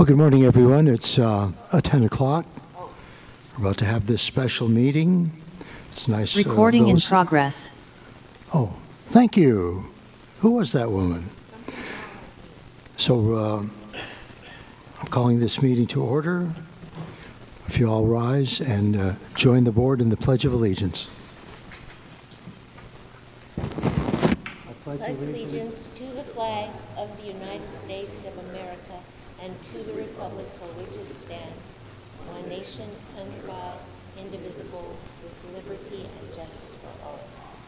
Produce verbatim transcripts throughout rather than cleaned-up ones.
Well, good morning, everyone. It's uh, ten o'clock. We're about to have this special meeting. It's nice. Recording uh, in progress. Oh, thank you. Who was that woman? So uh, I'm calling this meeting to order. If you all rise and uh, join the board in the Pledge of Allegiance. I pledge allegiance to the flag of the United States of America and to the republic for which it stands, one nation under God, indivisible, with liberty and justice for all.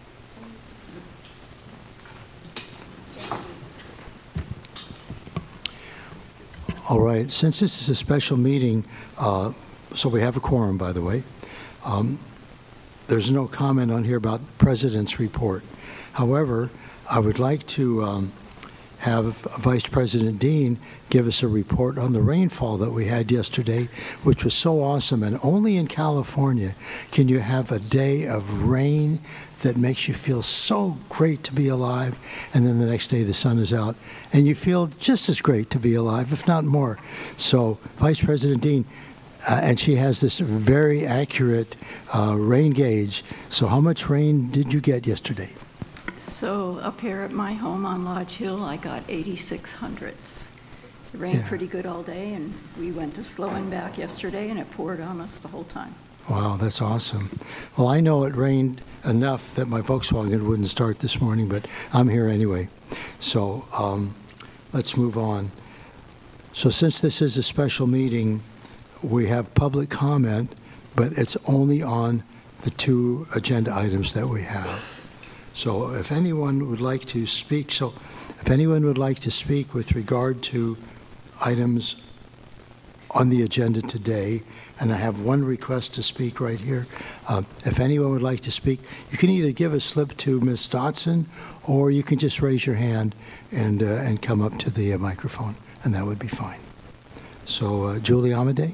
All right. Since this is a special meeting, uh, so we have a quorum, by the way. Um, there's no comment on here about the President's report. However, I would like to um, have Vice President Dean give us a report on the rainfall that we had yesterday, which was so awesome. And only in California can you have a day of rain that makes you feel so great to be alive, and then the next day the sun is out, and you feel just as great to be alive, if not more. So, Vice President Dean, uh, and she has this very accurate uh, rain gauge. So how much rain did you get yesterday? So up here at my home on Lodge Hill, I got eighty-six hundredths. It rained Yeah. pretty good all day, and we went to Slow and back yesterday, and it poured on us the whole time. Wow, that's awesome. Well, I know it rained enough that my Volkswagen wouldn't start this morning, but I'm here anyway. So um, let's move on. So since this is a special meeting, we have public comment, but it's only on the two agenda items that we have. So if anyone would like to speak, so if anyone would like to speak with regard to items on the agenda today, and I have one request to speak right here. Uh, if anyone would like to speak, you can either give a slip to Miz Dotson, or you can just raise your hand and uh, and come up to the uh, microphone, and that would be fine. So, uh, Julie Amadei.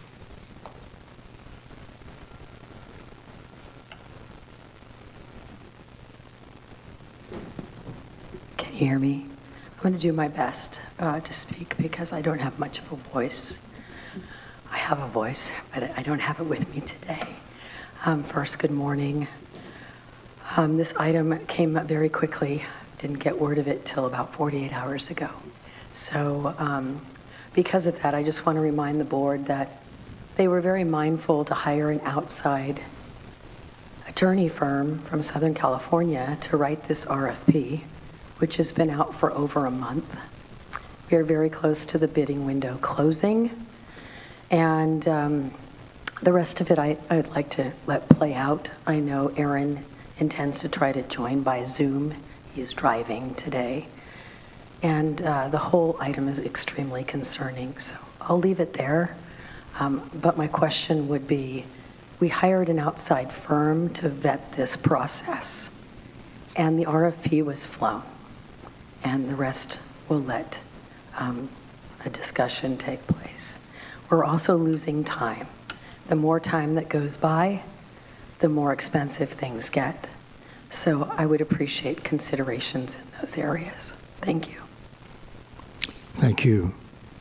Can you hear me? I'm going to do my best uh, to speak because I don't have much of a voice. I have a voice, but I don't have it with me today. Um, first, good morning. Um, this item came up very quickly. Didn't get word of it till about forty-eight hours ago. So um, because of that, I just want to remind the board that they were very mindful to hire an outside attorney firm from Southern California to write this R F P, which has been out for over a month. We are very close to the bidding window closing. And um, the rest of it I, I'd like to let play out. I know Aaron intends to try to join by Zoom. He's driving today. And uh, the whole item is extremely concerning, so I'll leave it there. Um, but my question would be, we hired an outside firm to vet this process, and the R F P was flown, and the rest will let um, a discussion take place. We're also losing time. The more time that goes by, the more expensive things get. So I would appreciate considerations in those areas. Thank you. Thank you.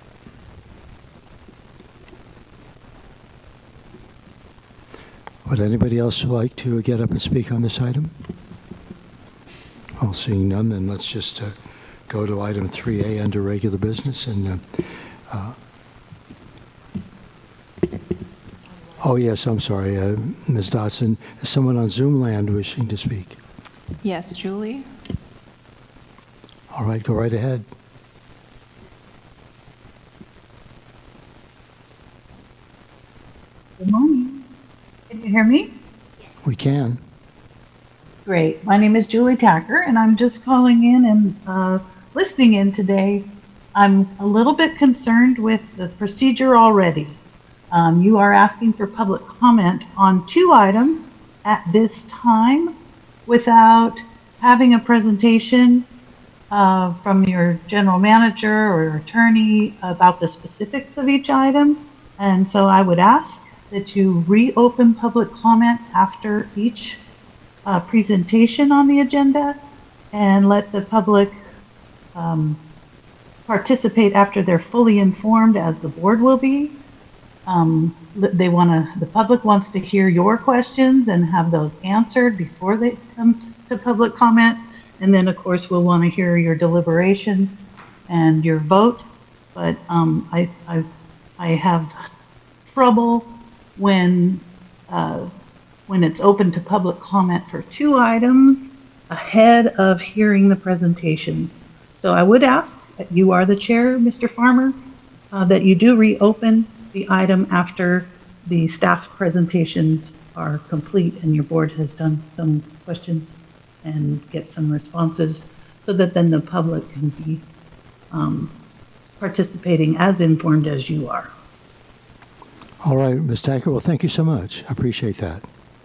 Would anybody else like to get up and speak on this item? Well, seeing none, then let's just uh, go to item three A under regular business. And uh, uh, oh yes, I'm sorry, uh, Miz Dotson. Is someone on Zoom land wishing to speak? Yes, Julie. All right, go right ahead. Good morning. Can you hear me? We can. Great. My name is Julie Tacker, and I'm just calling in and uh, listening in today. I'm a little bit concerned with the procedure already. Um, you are asking for public comment on two items at this time without having a presentation uh, from your general manager or attorney about the specifics of each item. And so I would ask that you reopen public comment after each uh, presentation on the agenda and let the public um, participate after they're fully informed, as the board will be. Um, they want to, the public wants to hear your questions and have those answered before they come to public comment. And then, of course, we'll want to hear your deliberation and your vote. But um, I, I, I have trouble when, uh, when it's open to public comment for two items ahead of hearing the presentations. So I would ask that you are the chair, Mister Farmer, uh, that you do reopen the item after the staff presentations are complete and your board has done some questions and get some responses, so that then the public can be um, participating as informed as you are. All right, Miz Tacker, well, thank you so much. I appreciate that.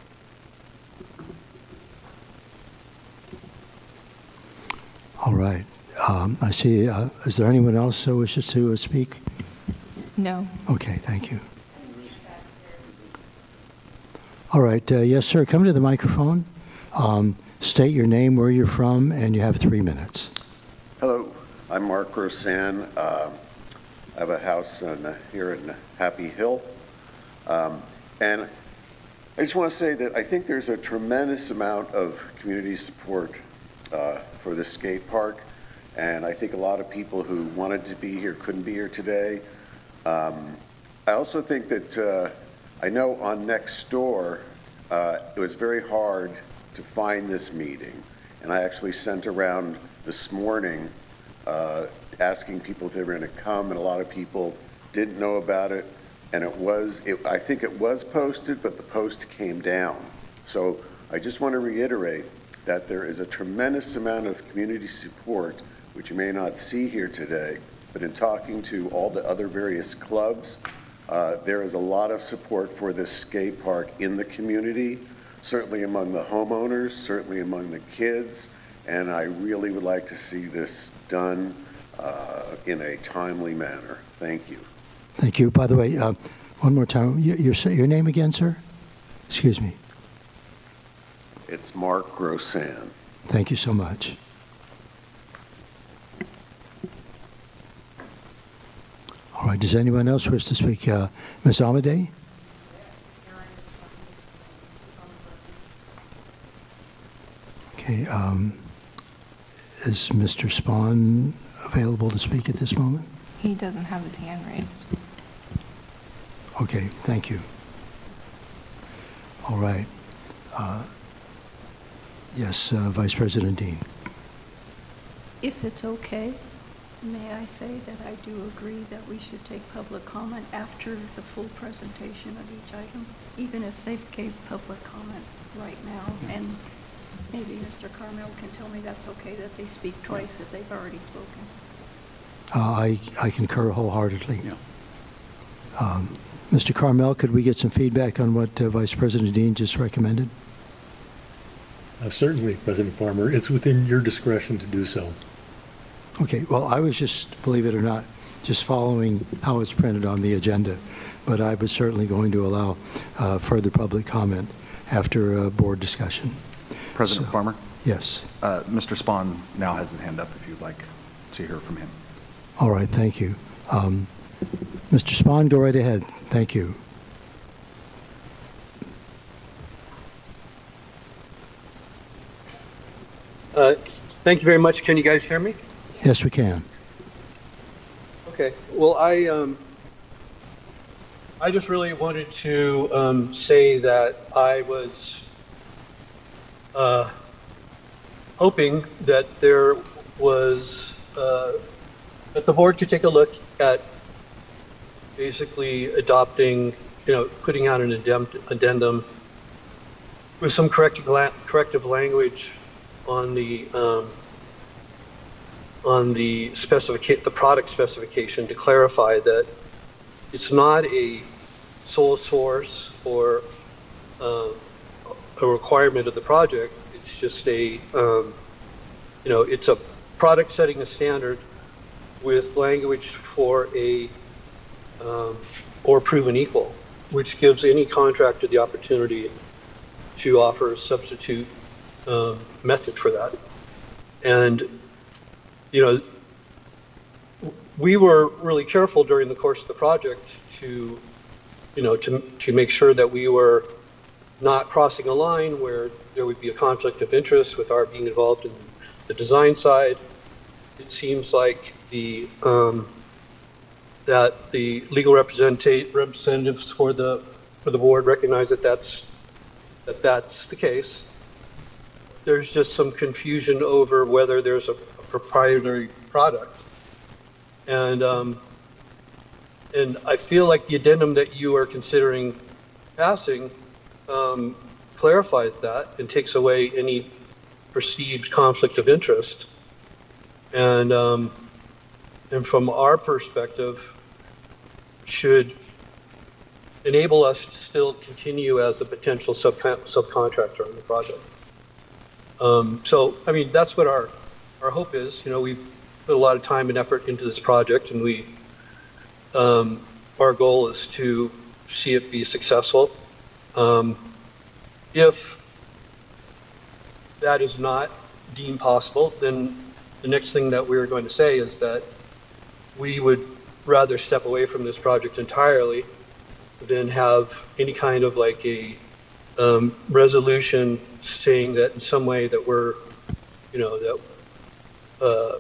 All right. Um, I see, uh, is there anyone else who wishes to uh, speak? No. Okay, thank you. All right, uh, yes, sir, come to the microphone. Um, state your name, where you're from, and you have three minutes. Hello, I'm Mark Rosan. Uh, I have a house in, uh, here in Happy Hill. Um, and I just want to say that I think there's a tremendous amount of community support uh, for the skate park. And I think a lot of people who wanted to be here couldn't be here today. Um, I also think that uh, I know on Nextdoor, uh, it was very hard to find this meeting. And I actually sent around this morning uh, asking people if they were going to come, and a lot of people didn't know about it. And it was, it, I think it was posted, but the post came down. So I just want to reiterate that there is a tremendous amount of community support, which you may not see here today, but in talking to all the other various clubs, uh, there is a lot of support for this skate park in the community, certainly among the homeowners, certainly among the kids, and I really would like to see this done uh, in a timely manner. Thank you. Thank you. By the way, uh, one more time, your, your, your name again, sir? Excuse me. It's Mark Rosan. Thank you so much. All right, does anyone else wish to speak? Uh, Miz Amadei? Okay, um, is Mister Spahn available to speak at this moment? He doesn't have his hand raised. Okay, thank you. All right. Uh, yes, uh, Vice President Dean. If it's okay, may I say that I do agree that we should take public comment after the full presentation of each item, even if they gave public comment right now. And maybe Mister Carmel can tell me that's okay that they speak twice if they've already spoken. Uh, I, I concur wholeheartedly. Yeah. Um, Mister Carmel, could we get some feedback on what uh, Vice President Dean just recommended? Uh, certainly, President Farmer. It's within your discretion to do so. Okay, well, I was just, believe it or not, just following how it's printed on the agenda, but I was certainly going to allow uh, further public comment after uh, board discussion. President So, Farmer? Yes. Uh, Mister Spahn now has his hand up if you'd like to hear from him. All right, thank you. Um, Mister Spahn, go right ahead. Thank you. Uh, thank you very much. Can you guys hear me? Yes, we can. Okay. Well, I um, I just really wanted to um, say that I was uh, hoping that there was uh, that the board could take a look at basically adopting, you know, putting out an addendum with some corrective corrective language on the um, on the specifica- the product specification to clarify that it's not a sole source or uh, a requirement of the project. It's just a, um, you know, it's a product setting a standard with language for a um, or proven equal, which gives any contractor the opportunity to offer a substitute um, method for that. And you know, we were really careful during the course of the project to, you know, to, to make sure that we were not crossing a line where there would be a conflict of interest with our being involved in the design side. It seems like the, um, that the legal representa- representatives for the, for the board recognize that that's, that that's the case. There's just some confusion over whether there's a, a proprietary product. And, um, and I feel like the addendum that you are considering passing um, clarifies that and takes away any perceived conflict of interest. And, um, and from our perspective, should enable us to still continue as a potential subcon subcontractor on the project. Um, so, I mean, that's what our, our hope is. You know, we've put a lot of time and effort into this project, and we, um, our goal is to see it be successful. Um, if that is not deemed possible, then the next thing that we're going to say is that we would rather step away from this project entirely than have any kind of like a um, resolution saying that in some way that we're, you know, that, uh,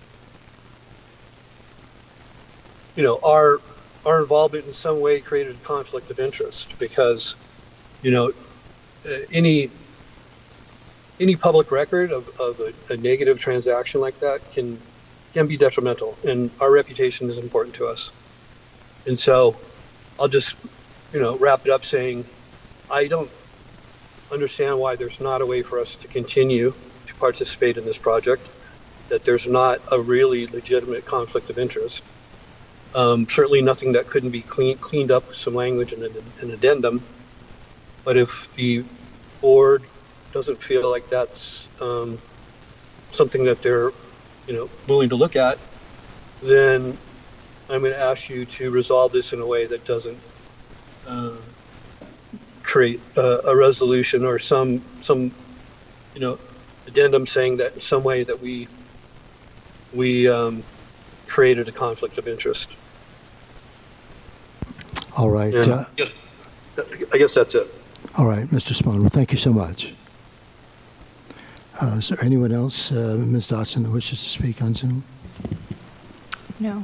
you know, our, our involvement in some way created a conflict of interest, because, you know, uh, any, any public record of, of a, a negative transaction like that can, can be detrimental, and our reputation is important to us. And so I'll just, you know, wrap it up saying, I don't understand why there's not a way for us to continue to participate in this project, that there's not a really legitimate conflict of interest. Um, certainly nothing that couldn't be clean, cleaned up with some language and an addendum. But if the board doesn't feel like that's um, something that they're, you know, willing to look at, then I'm going to ask you to resolve this in a way that doesn't uh, create a, a resolution or some, some, you know, addendum saying that in some way that we, we um, created a conflict of interest. All right. And Uh, yes, I guess that's it. all right, Mister Spohn. Well, thank you so much. Uh, is there anyone else, uh, Miz Dotson, that wishes to speak on Zoom? No.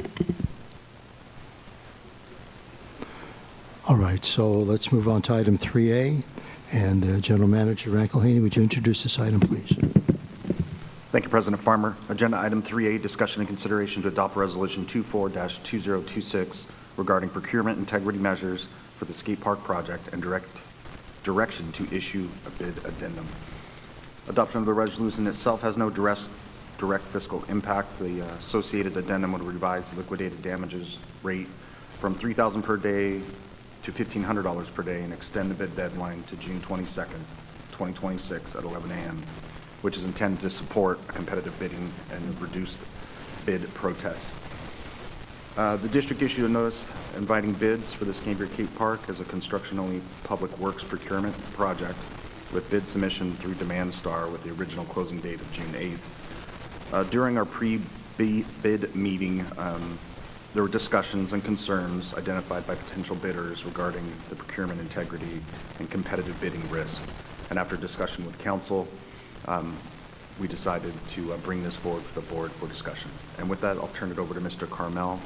All right, so let's move on to item three A. And uh, General Manager Rankel-Haney, would you introduce this item, please? Thank you, President Farmer. Agenda item three A, discussion and consideration to adopt resolution twenty-four dash two zero two six regarding procurement integrity measures for the skate park project and direct direction to issue a bid addendum. Adoption of the resolution itself has no direct, direct fiscal impact. The uh, associated addendum would revise the liquidated damages rate from three thousand dollars per day to fifteen hundred dollars per day and extend the bid deadline to June twenty-second, twenty twenty-six at eleven A M, which is intended to support a competitive bidding and reduced bid protest. Uh, the district issued a notice inviting bids for the Cambria Cape Park as a construction-only public works procurement project, with bid submission through Demand Star with the original closing date of June eighth. Uh, during our pre-bid meeting, um, there were discussions and concerns identified by potential bidders regarding the procurement integrity and competitive bidding risk. And after discussion with council, um, we decided to uh, bring this forward to the board for discussion. And with that, I'll turn it over to Mister Carmel.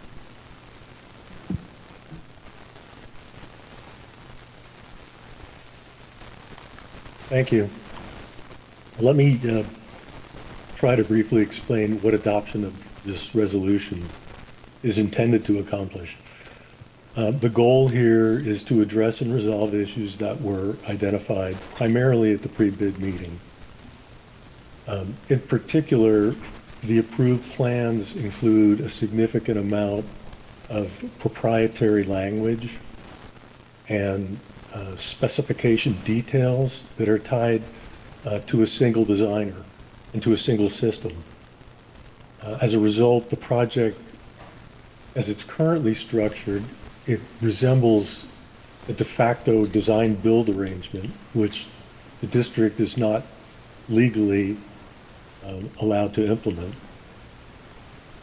Thank you. Let me uh, try to briefly explain what adoption of this resolution is intended to accomplish. Uh, the goal here is to address and resolve issues that were identified primarily at the pre-bid meeting. Um, in particular, the approved plans include a significant amount of proprietary language and uh, specification details that are tied uh, to a single designer and to a single system. Uh, as a result, the project, as it's currently structured, it resembles a de facto design-build arrangement, which the district is not legally um, allowed to implement.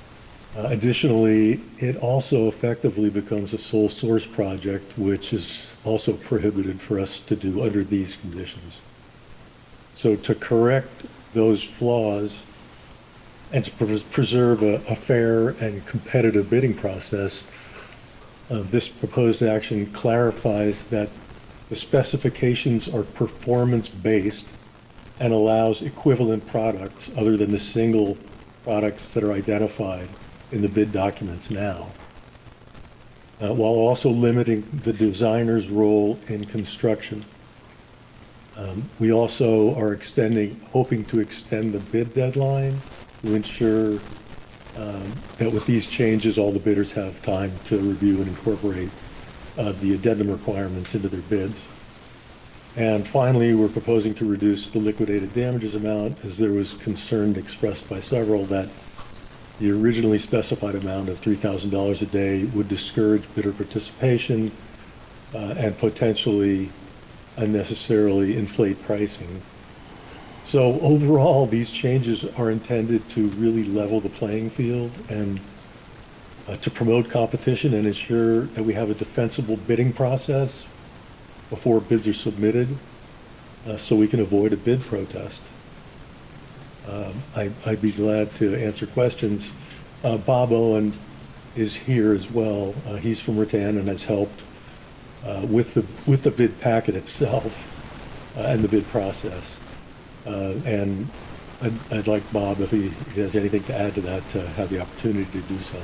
Uh, Additionally, it also effectively becomes a sole source project, which is also prohibited for us to do under these conditions. So to correct those flaws and to pres- preserve a, a fair and competitive bidding process, uh, this proposed action clarifies that the specifications are performance-based and allows equivalent products other than the single products that are identified in the bid documents now, uh, while also limiting the designer's role in construction. Um, we also are extending, hoping to extend the bid deadline to ensure um, that with these changes, all the bidders have time to review and incorporate uh, the addendum requirements into their bids. And finally, we're proposing to reduce the liquidated damages amount, as there was concern expressed by several that the originally specified amount of three thousand dollars a day would discourage bidder participation uh, and potentially unnecessarily inflate pricing. So overall, these changes are intended to really level the playing field and uh, to promote competition and ensure that we have a defensible bidding process before bids are submitted, uh, so we can avoid a bid protest. Um, I, I'd be glad to answer questions. Uh, Bob Owen is here as well. Uh, he's from Rattan and has helped uh, with the with the bid packet itself uh, and the bid process. Uh, and I'd, I'd like Bob, if he, if he has anything to add to that, to have the opportunity to do so.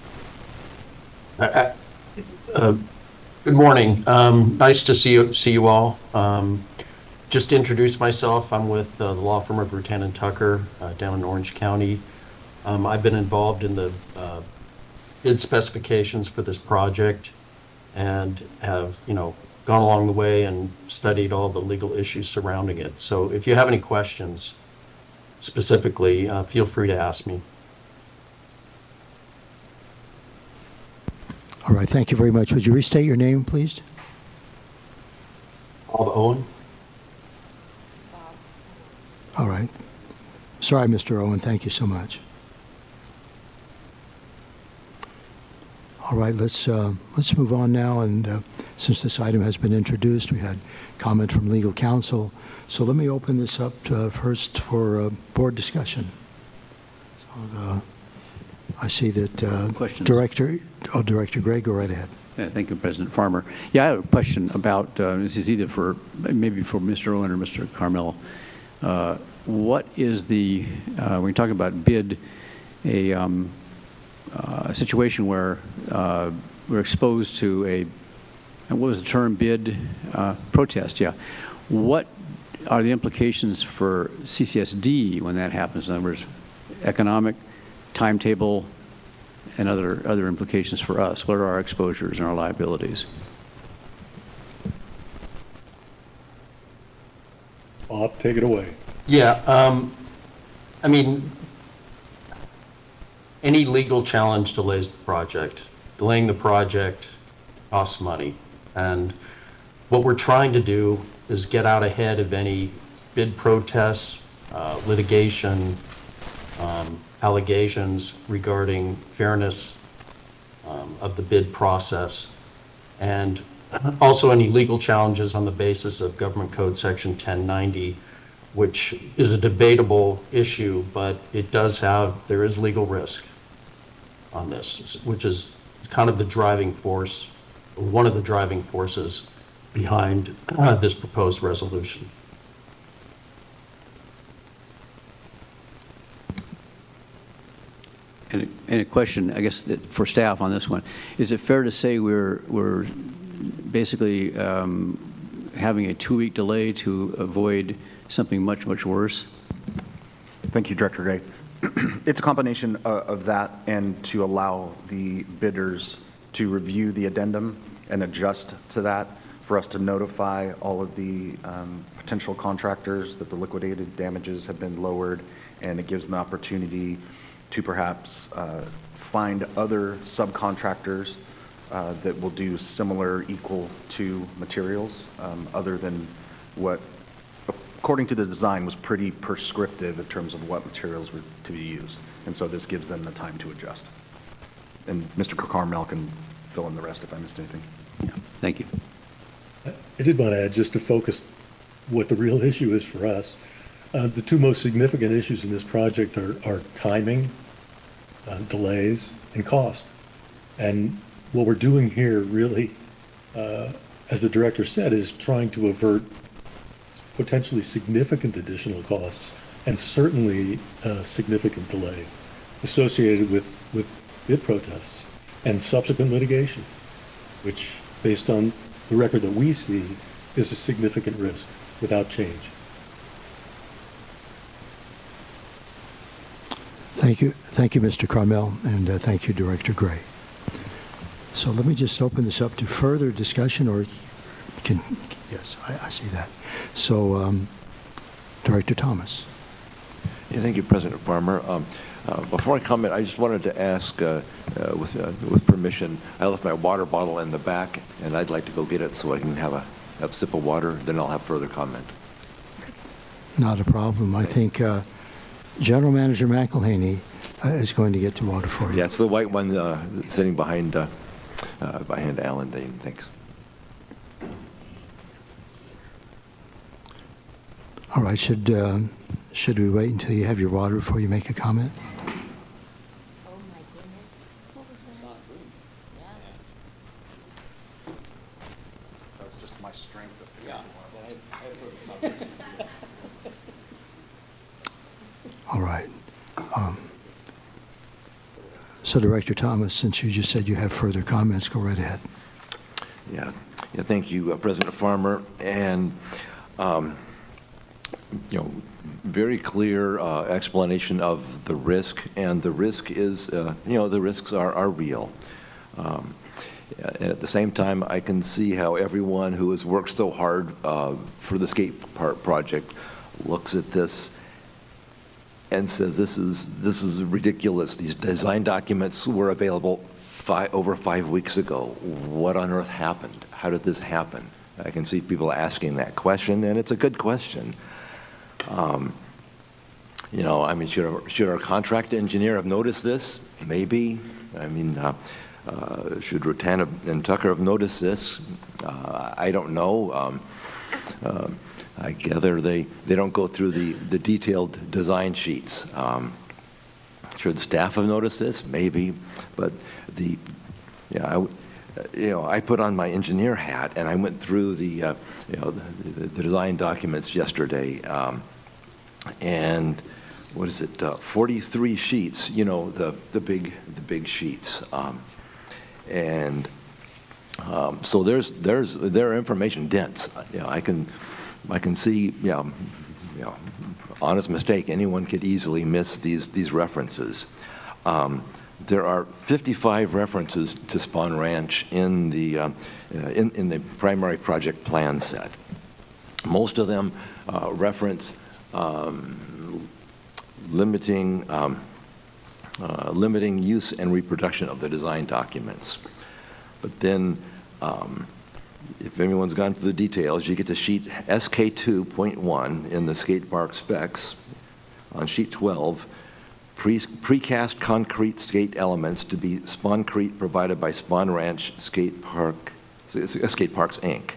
Uh, uh, good morning. Um, nice to see you, see you all. Um, just to introduce myself, I'm with uh, the law firm of Rutan and Tucker uh, down in Orange County. Um, I've been involved in the uh, bid specifications for this project and have, you know, gone along the way and studied all the legal issues surrounding it. So if you have any questions specifically, uh, feel free to ask me. All right, thank you very much. Would you restate your name, please? Bob Owen. All right. Sorry, Mister Owen, thank you so much. All right, let's uh, let's move on now. And uh, since this item has been introduced, we had comment from legal counsel. So let me open this up to, uh, first for uh, board discussion. So, uh, I see that uh, Director, oh, Director Gray, go right ahead. Yeah, thank you, President Farmer. Yeah, I have a question about, uh, this is either for, maybe for Mister Owen or Mister Carmel. Uh, what is the, uh, when you're talking about bid, a, um, uh, a situation where uh, we're exposed to a, and what was the term, bid uh, protest, yeah. What are the implications for C C S D when that happens? In other words, economic, timetable, and other other implications for us. What are our exposures and our liabilities? Bob, take it away. Yeah, um, I mean, any legal challenge delays the project. Delaying the project costs money. And what we're trying to do is get out ahead of any bid protests, uh, litigation, um, allegations regarding fairness um, of the bid process, and also any legal challenges on the basis of Government Code Section ten ninety, which is a debatable issue, but it does have, there is legal risk on this, which is kind of the driving force, one of the driving forces behind uh, this proposed resolution. And a, and a question, I guess, that for staff on this one. Is it fair to say we're, we're basically um, having a two-week delay to avoid something much, much worse? Thank you, Director Gray. It's a combination of, of that and to allow the bidders to review the addendum and adjust to that, for us to notify all of the um, potential contractors that the liquidated damages have been lowered, and it gives them the opportunity to perhaps uh, find other subcontractors uh, that will do similar, equal to materials, um, other than what, according to the design, was pretty prescriptive in terms of what materials were to be used. And so this gives them the time to adjust. and Mister Carmel can fill in the rest if I missed anything. Yeah. Thank you. I did want to add, just to focus what the real issue is for us. Uh, the two most significant issues in this project are, are timing, uh, delays, and cost. And what we're doing here really, uh, as the director said, is trying to avert potentially significant additional costs and certainly uh, significant delay associated with, with bid protests and subsequent litigation, which, based on the record that we see, is a significant risk without change. Thank you. Thank you, Mister Carmel, and uh, thank you, Director Gray. So let me just open this up to further discussion, or can, yes, I, I see that. So, um, Director Thomas. Yeah, thank you, President Farmer. Um, uh, before I comment, I just wanted to ask, uh, uh, with, uh, with permission, I left my water bottle in the back, and I'd like to go get it so I can have a, have a sip of water, then I'll have further comment. Not a problem. I think uh, General Manager McElhaney uh, is going to get to water for you. Yeah, it's the white one uh, sitting behind, uh, uh, behind Alan Dane. Thanks. All right. Should uh, should we wait until you have your water before you make a comment? Oh my goodness. What was that? Yeah. That's just my strength. Yeah. All right. Um, so, Director Thomas, since you just said you have further comments, go right ahead. Yeah, yeah. Thank you, uh, President Farmer, and um, you know, very clear uh, explanation of the risk, and the risk is, uh, you know, the risks are are real. Um, and at the same time, I can see how everyone who has worked so hard uh, for the skate park project looks at this and says, "This is this is ridiculous. These design documents were available five, over five weeks ago. What on earth happened? How did this happen?" I can see people asking that question, and it's a good question. Um, you know, I mean, should our, should our contract engineer have noticed this? Maybe. I mean, uh, uh, should Rotana and Tucker have noticed this? Uh, I don't know. Um, uh, I gather they, they don't go through the, the detailed design sheets. Um, should staff have noticed this? Maybe. But the, yeah, I, you know, I put on my engineer hat and I went through the, uh, you know, the, the design documents yesterday. Um, and what is it? Uh, forty-three sheets. You know, the the big the big sheets. Um, and um, so there's there's their information dense. You know, I can I can see. You know, you know, honest mistake. Anyone could easily miss these these references. Um, There are fifty-five references to Spahn Ranch in the uh, in, in the primary project plan set. Most of them uh, reference um, limiting um, uh, limiting use and reproduction of the design documents. But then, um, if anyone's gone through the details, you get to sheet S K two point one in the skate park specs. On sheet twelve. Pre precast concrete skate elements to be Spahncrete provided by Spahn Ranch Skate Park, Skate Parks Incorporated.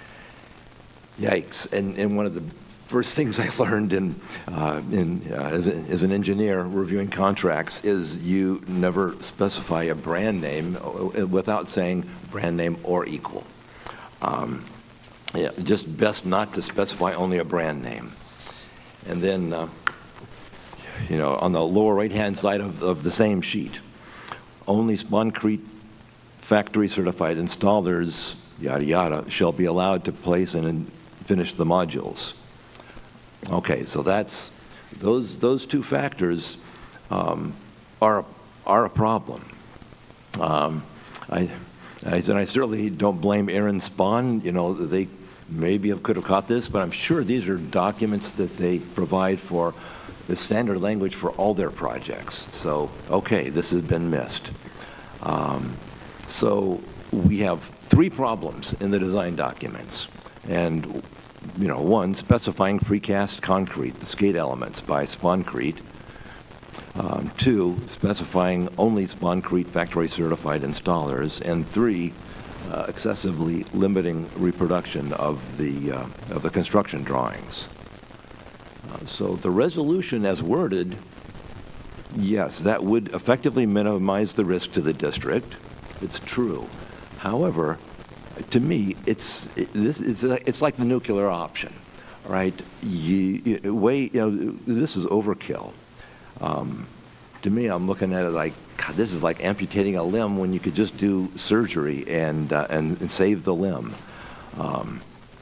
Yikes! And and one of the first things I learned in uh, in uh, as, a, as an engineer reviewing contracts is you never specify a brand name without saying brand name or equal. Um, yeah, just best not to specify only a brand name, and then. Uh, You know, on the lower right-hand side of, of the same sheet, only Spahncrete factory certified installers, yada yada, shall be allowed to place and finish the modules. Okay, so that's those those two factors um, are are a problem. Um, I, I and I certainly don't blame Aaron Spahn. You know, they maybe have, could have caught this, but I'm sure these are documents that they provide for. The standard language for all their projects. So, okay, this has been missed. Um, so we have three problems in the design documents. And, you know, one, specifying precast concrete, the skate elements by Spahncrete. Um, two, specifying only Sponcrete factory certified installers. And three, uh, excessively limiting reproduction of the, uh, of the construction drawings. Uh, so the resolution as worded, yes, that would effectively minimize the risk to the district. It's true. However, to me, it's it, this it's it's like the nuclear option, right? You, you wait, you know, this is overkill. Um, to me, I'm looking at it like, God, this is like amputating a limb when you could just do surgery and uh, and, and save the limb. Um,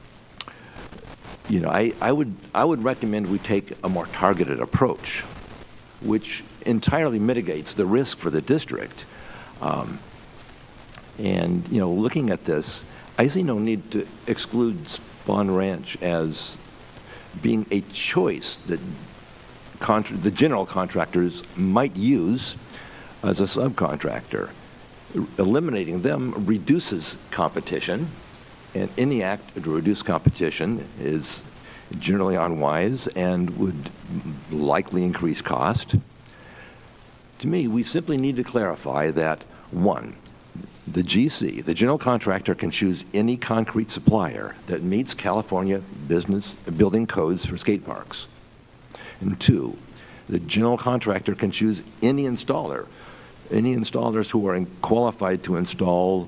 you know, I, I would I would recommend we take a more targeted approach, which entirely mitigates the risk for the district. Um, and you know, looking at this, I see no need to exclude Spahn Ranch as being a choice that contra the general contractors might use as a subcontractor. Eliminating them reduces competition, and any act to reduce competition is generally unwise and would likely increase cost. To me, we simply need to clarify that, one, the G C, the general contractor, can choose any concrete supplier that meets California business building codes for skate parks. And two, the general contractor can choose any installer, any installers who are qualified to install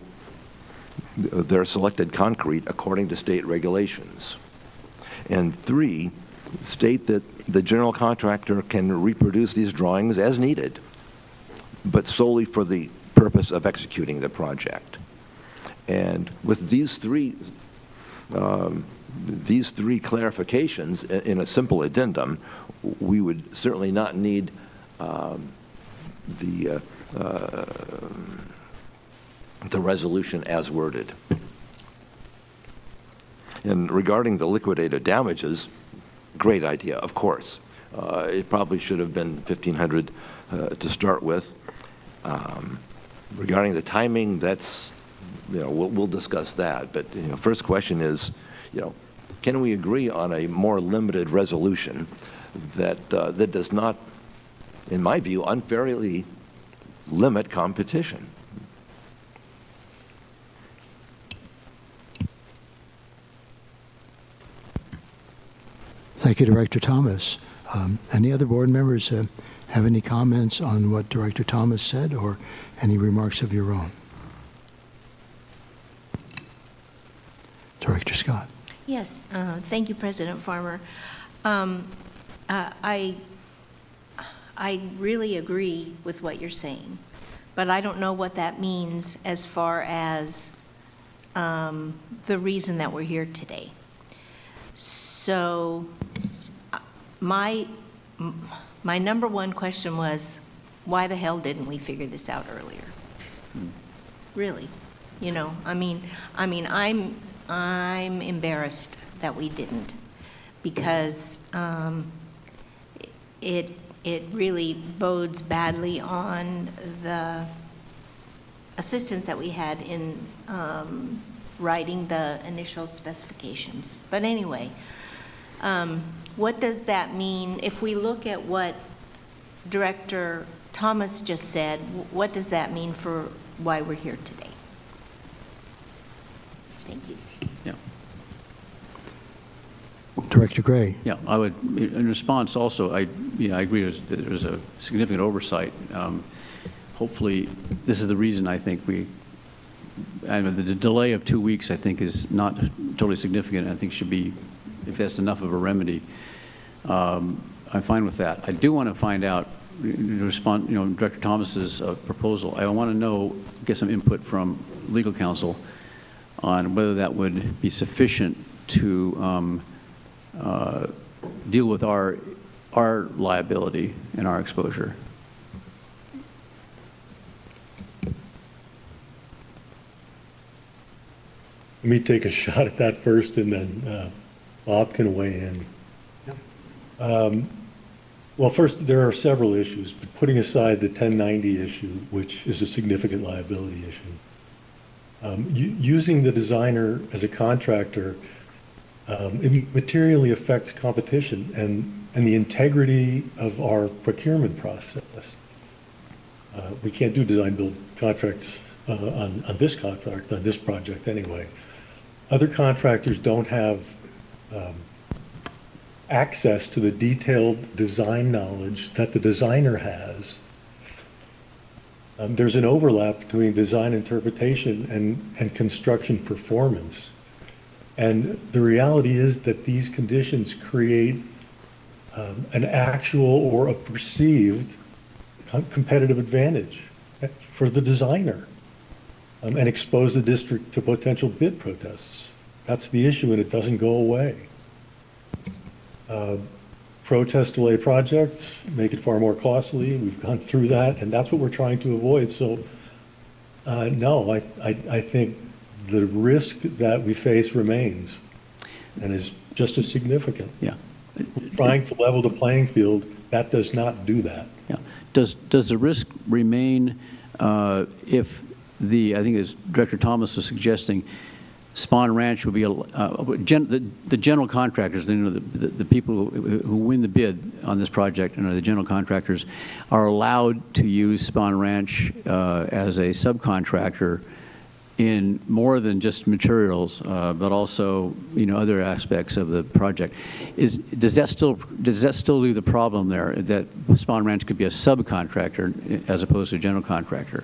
their selected concrete according to state regulations. And three, state that the general contractor can reproduce these drawings as needed, but solely for the purpose of executing the project. And with these three, um, these three clarifications in a simple addendum, we would certainly not need um, the uh, uh, the resolution as worded. And regarding the liquidated damages, great idea, of course. Uh, it probably should have been fifteen hundred uh, to start with. Um, regarding the timing, that's, you know, we'll, we'll discuss that. But, you know, first question is, you know, can we agree on a more limited resolution that, uh, that does not, in my view, unfairly limit competition? Thank you, Director Thomas. Um, any other board members uh, have any comments on what Director Thomas said, or any remarks of your own? Director Scott. Yes, uh, thank you, President Farmer. Um, uh, I, I really agree with what you're saying, but I don't know what that means as far as um, the reason that we're here today. So my, my number one question was, why the hell didn't we figure this out earlier? Hmm. Really, you know, I mean, I mean, I'm, I'm embarrassed that we didn't, because um, it, it really bodes badly on the assistance that we had in um, writing the initial specifications. But anyway, um, what does that mean? If we look at what Director Thomas just said, what does that mean for why we're here today? Thank you. Yeah. Director Gray. Yeah, I would, in response also, I, you know, I agree that there's a significant oversight. Um, hopefully, this is the reason I think we, I mean, the delay of two weeks I think is not totally significant. I think should be, if that's enough of a remedy, um, I'm fine with that. I do want to find out, respond, you know, Director Thomas's uh, proposal. I want to know, get some input from legal counsel on whether that would be sufficient to um, uh, deal with our our liability and our exposure. Let me take a shot at that first, and then uh, Bob can weigh in. Um, well, first, there are several issues, but putting aside the ten ninety issue, which is a significant liability issue, um, using the designer as a contractor um, it materially affects competition and, and the integrity of our procurement process. Uh, we can't do design-build contracts uh, on, on this contract, on this project anyway. Other contractors don't have um, access to the detailed design knowledge that the designer has. Um, there's an overlap between design interpretation and, and construction performance. And the reality is that these conditions create um, an actual or a perceived com- competitive advantage for the designer um, and expose the district to potential bid protests. That's the issue, and it doesn't go away. Uh, Protests delay projects, make it far more costly. We've gone through that, and that's what we're trying to avoid. So, uh, no, I, I, I think the risk that we face remains and is just as significant. Yeah. We're trying to level the playing field. That does not do that. Yeah. Does, does the risk remain uh, if the, I think as Director Thomas was suggesting, Spahn Ranch would be, uh, gen, the, the general contractors, you know, the, the, the people who, who win the bid on this project, and are the general contractors, are allowed to use Spahn Ranch uh, as a subcontractor in more than just materials, uh, but also, you know, other aspects of the project. Is, does that still, does that still leave the problem there, that Spahn Ranch could be a subcontractor as opposed to a general contractor?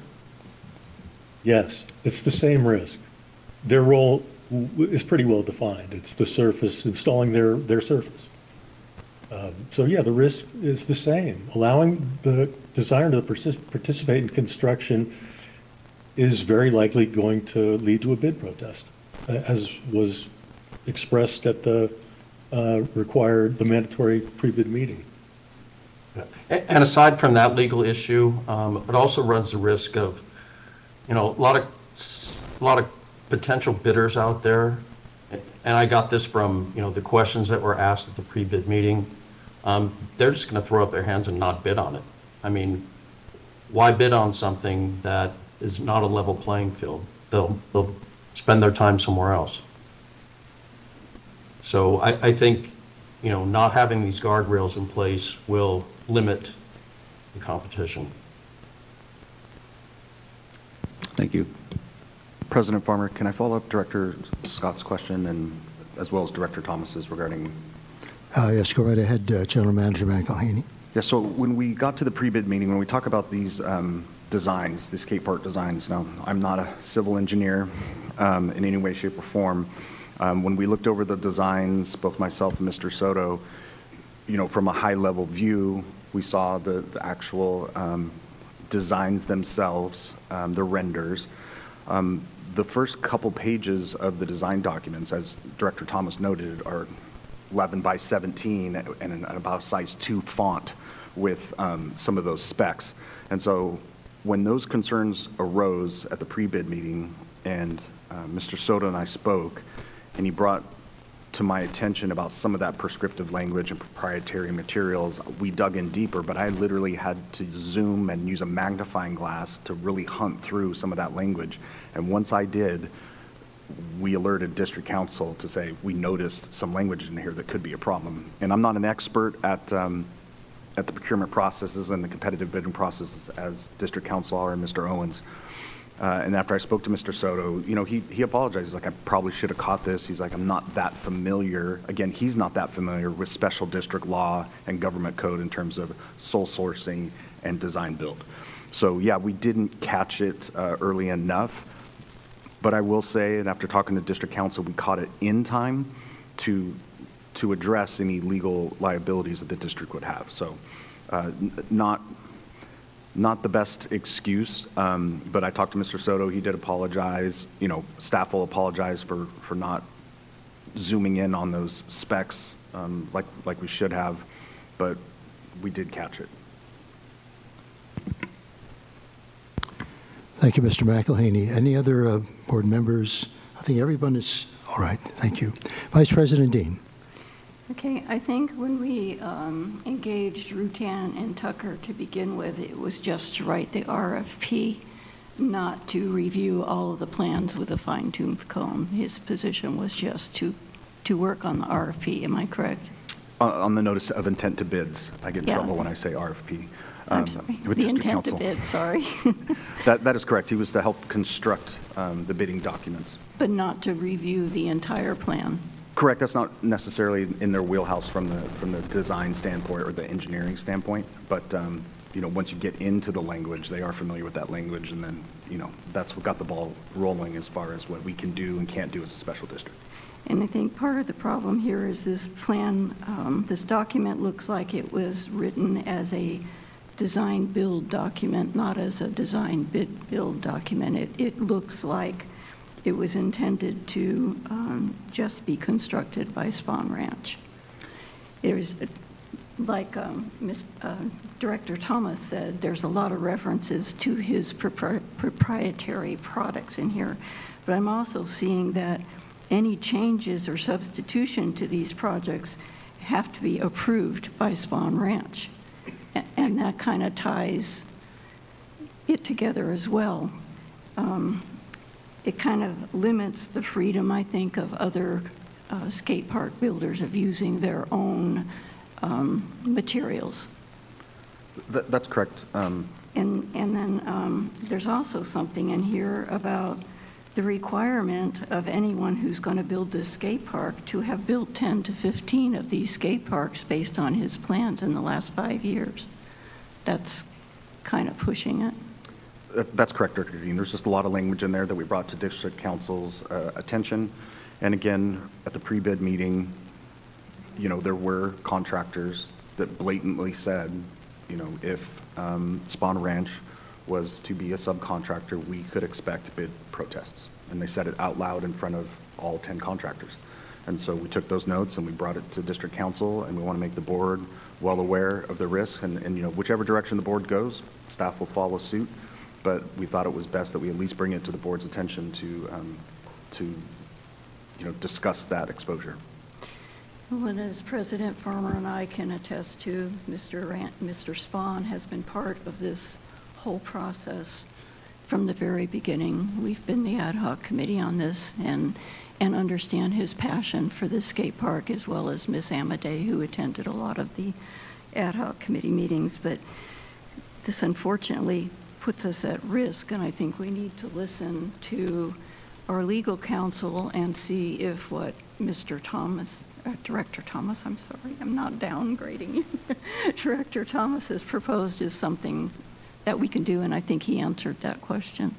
Yes, it's the same risk. Their role is pretty well defined. It's the surface, installing their, their surface. Um, so yeah, the risk is the same. Allowing the designer to participate in construction is very likely going to lead to a bid protest, as was expressed at the uh, required, the mandatory pre-bid meeting. And aside from that legal issue, um, it also runs the risk of, you know, a lot of, a lot of potential bidders out there, and I got this from, you know, the questions that were asked at the pre-bid meeting. Um, they're just going to throw up their hands and not bid on it. I mean, why bid on something that is not a level playing field? They'll they'll spend their time somewhere else. So I, I think, you know, not having these guardrails in place will limit the competition. Thank you. President Farmer, can I follow up Director Scott's question and as well as Director Thomas's regarding? Uh, yes, go right ahead, uh, General Manager McElhaney. Yeah, so when we got to the pre-bid meeting, when we talk about these um, designs, the skate park designs, now I'm not a civil engineer um, in any way, shape, or form. Um, when we looked over the designs, both myself and Mister Soto, you know, from a high-level view, we saw the, the actual um, designs themselves, um, the renders. Um, the first couple pages of the design documents, as Director Thomas noted, are eleven by seventeen and an about size two font with um, some of those specs. And so when those concerns arose at the pre-bid meeting and uh, Mister Soto and I spoke, and he brought to my attention about some of that prescriptive language and proprietary materials, we dug in deeper, but I literally had to zoom and use a magnifying glass to really hunt through some of that language. And once I did, we alerted district council to say, we noticed some language in here that could be a problem. And I'm not an expert at, um, at the procurement processes and the competitive bidding processes as district council are and Mister Owens. Uh, and after I spoke to Mister Soto, you know, he, he apologized. He's like, I probably should have caught this. He's like, I'm not that familiar. Again, he's not that familiar with special district law and government code in terms of sole sourcing and design build. So yeah, we didn't catch it uh, early enough. But I will say, and after talking to district council, we caught it in time to, to address any legal liabilities that the district would have. So uh, not, not the best excuse, um, but I talked to Mister Soto. He did apologize. You know, staff will apologize for, for not zooming in on those specs um, like, like we should have, but we did catch it. Thank you, Mister McElhaney. Any other uh, board members? I think everyone is all right. Thank you. Vice President Dean. Okay, I think when we um, engaged Rutan and Tucker to begin with, it was just to write the R F P, not to review all of the plans with a fine-tooth comb. His position was just to, to to work on the R F P, am I correct? On on the notice of intent to bids. I get in Yeah. trouble when I say R F P. I'm um, sorry, with the district intent to council. bid, sorry. That, that is correct. He was to help construct um, the bidding documents. But not to review the entire plan. Correct. That's not necessarily in their wheelhouse from the, from the design standpoint or the engineering standpoint. But, um, you know, once you get into the language, they are familiar with that language. And then, you know, that's what got the ball rolling as far as what we can do and can't do as a special district. And I think part of the problem here is this plan, um, this document looks like it was written as a design build document, not as a design bid build document. It, it looks like it was intended to um, just be constructed by Spahn Ranch. There's, like um, Miz Uh, Director Thomas said, there's a lot of references to his propri proprietary products in here. But I'm also seeing that any changes or substitution to these projects have to be approved by Spahn Ranch. A and that kind of ties it together as well. Um, it kind of limits the freedom, I think, of other uh, skate park builders of using their own um, materials. Th that's correct. Um, And, and then um, there's also something in here about the requirement of anyone who's going to build this skate park to have built ten to fifteen of these skate parks based on his plans in the last five years. That's kind of pushing it. That- That's correct, Director Dean. There's just a lot of language in there that we brought to District Council's uh, attention. And again, at the pre-bid meeting, you know, there were contractors that blatantly said, you know, if um, Spahn Ranch was to be a subcontractor, we could expect bid protests. And they said it out loud in front of all ten contractors. And so we took those notes and we brought it to District Council, and we want to make the board well aware of the risks. And, and you know, whichever direction the board goes, staff will follow suit. But we thought it was best that we at least bring it to the board's attention to, um, to you know, discuss that exposure. Well, and as President Farmer and I can attest to, Mister Rant, Mister Spahn has been part of this whole process from the very beginning. We've been the ad hoc committee on this and and understand his passion for the skate park, as well as Miz Amadei, who attended a lot of the ad hoc committee meetings. But this unfortunately puts us at risk, and I think we need to listen to our legal counsel and see if what Mister Thomas, uh, Director Thomas, I'm sorry, I'm not downgrading you, Director Thomas has proposed is something that we can do, and I think he answered that question.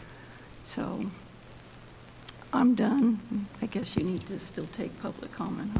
So I'm done. I guess you need to still take public comment,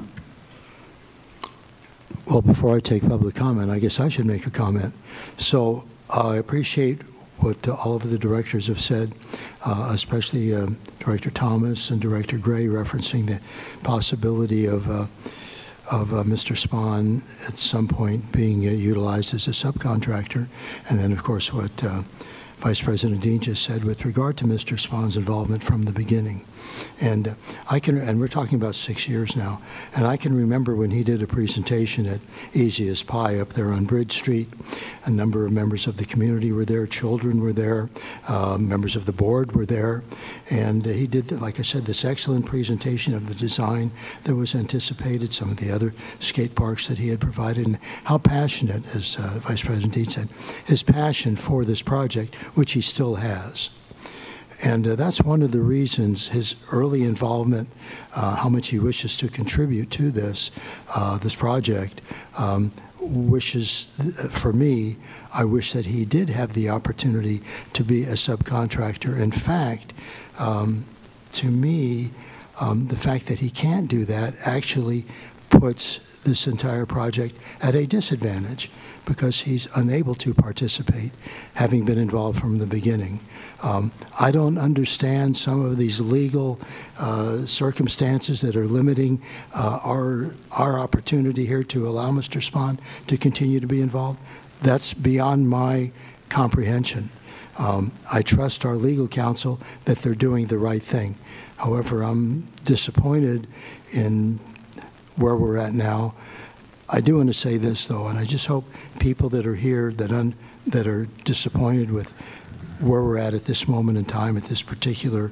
huh? Well, before I take public comment, I guess I should make a comment. So uh, I appreciate what uh, all of the directors have said, uh, especially uh, Director Thomas and Director Gray, referencing the possibility of uh, of uh, Mister Spahn at some point being uh, utilized as a subcontractor, and then, of course, what uh, Vice President Dean just said with regard to Mister Spahn's involvement from the beginning. And uh, I can, and we're talking about six years now, and I can remember when he did a presentation at Easy as Pie up there on Bridge Street. A number of members of the community were there, children were there, uh, members of the board were there, and uh, he did, like I said, this excellent presentation of the design that was anticipated, some of the other skate parks that he had provided, and how passionate, as uh, Vice President Dean said, his passion for this project, which he still has. And uh, that's one of the reasons his early involvement, uh, how much he wishes to contribute to this, uh, this project, um, wishes, for me, I wish that he did have the opportunity to be a subcontractor. In fact, um, to me, um, the fact that he can't do that actually puts this entire project at a disadvantage because he's unable to participate, having been involved from the beginning. Um, I don't understand some of these legal uh, circumstances that are limiting uh, our, our opportunity here to allow Mister Spahn to continue to be involved. That's beyond my comprehension. Um, I trust our legal counsel that they're doing the right thing. However, I'm disappointed in where we're at now. I do want to say this, though, and I just hope people that are here that un, that are disappointed with where we're at at this moment in time, at this particular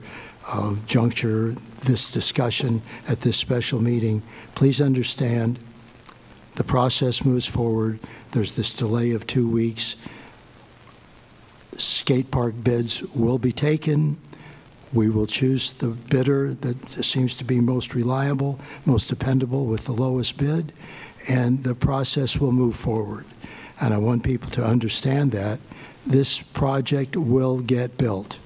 uh, juncture, this discussion at this special meeting. Please understand, the process moves forward. There's this delay of two weeks. Skate park bids will be taken. We will choose the bidder that seems to be most reliable, most dependable with the lowest bid, and the process will move forward. And I want people to understand that this project will get built.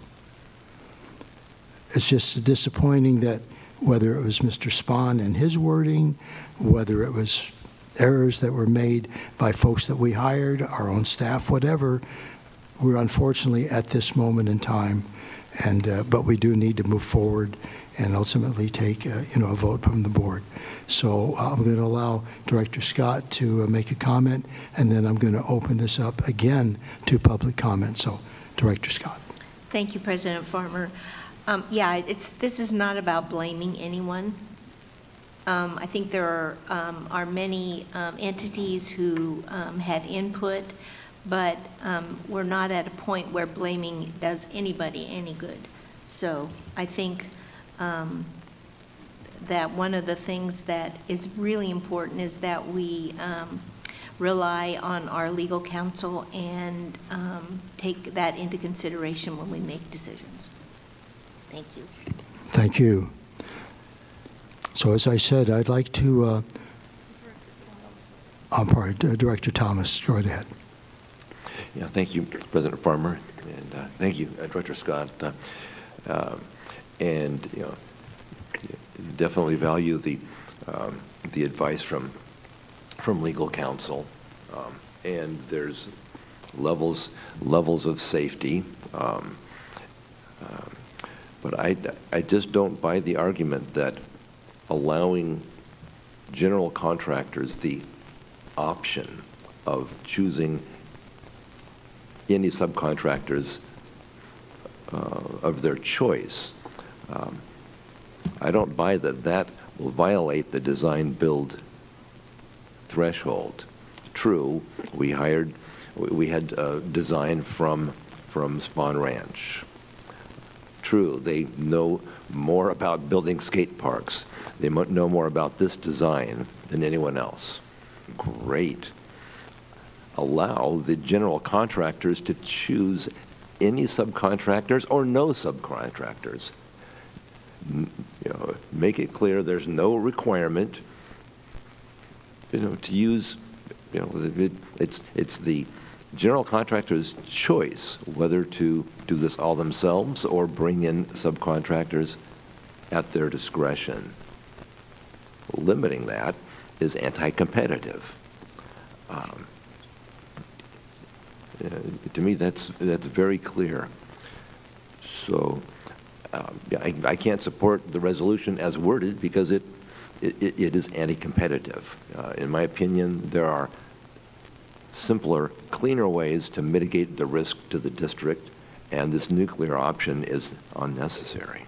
It's just disappointing that whether it was Mister Spahn and his wording, whether it was errors that were made by folks that we hired, our own staff, whatever, we're unfortunately at this moment in time, and uh, but we do need to move forward and ultimately take uh, you know a vote from the board. So uh, I'm going to allow Director Scott to uh, make a comment, and then I'm going to open this up again to public comment. So, Director Scott. Thank you, President Farmer. Um, yeah, it's this is not about blaming anyone. Um, I think there are um, are many um, entities who um, had input, but um, we're not at a point where blaming does anybody any good. So I think um, that one of the things that is really important is that we um, rely on our legal counsel and um, take that into consideration when we make decisions. Thank you. Thank you. So as I said, I'd like to, uh, I'm sorry, Director Thomas, go right ahead. Yeah, thank you, President Farmer, and uh, thank you, uh, Director Scott. Uh, uh, and you know, definitely value the um, the advice from from legal counsel. Um, and there's levels levels of safety. Um, um, but I I just don't buy the argument that allowing general contractors the option of choosing any subcontractors uh, of their choice. Um, I don't buy that that will violate the design-build threshold. True, we hired, we had uh, design from from Spahn Ranch. True, they know more about building skate parks. They know more about this design than anyone else. Great. Allow the general contractors to choose any subcontractors or no subcontractors. You know, make it clear there's no requirement, you know, to use, you know, it, it's it's the general contractor's choice whether to do this all themselves or bring in subcontractors at their discretion. Limiting that is anti-competitive. Um, Uh, to me, that's that's very clear. So, um, yeah, I, I can't support the resolution as worded because it it, it is anti-competitive. Uh, in my opinion, there are simpler, cleaner ways to mitigate the risk to the district, and this nuclear option is unnecessary.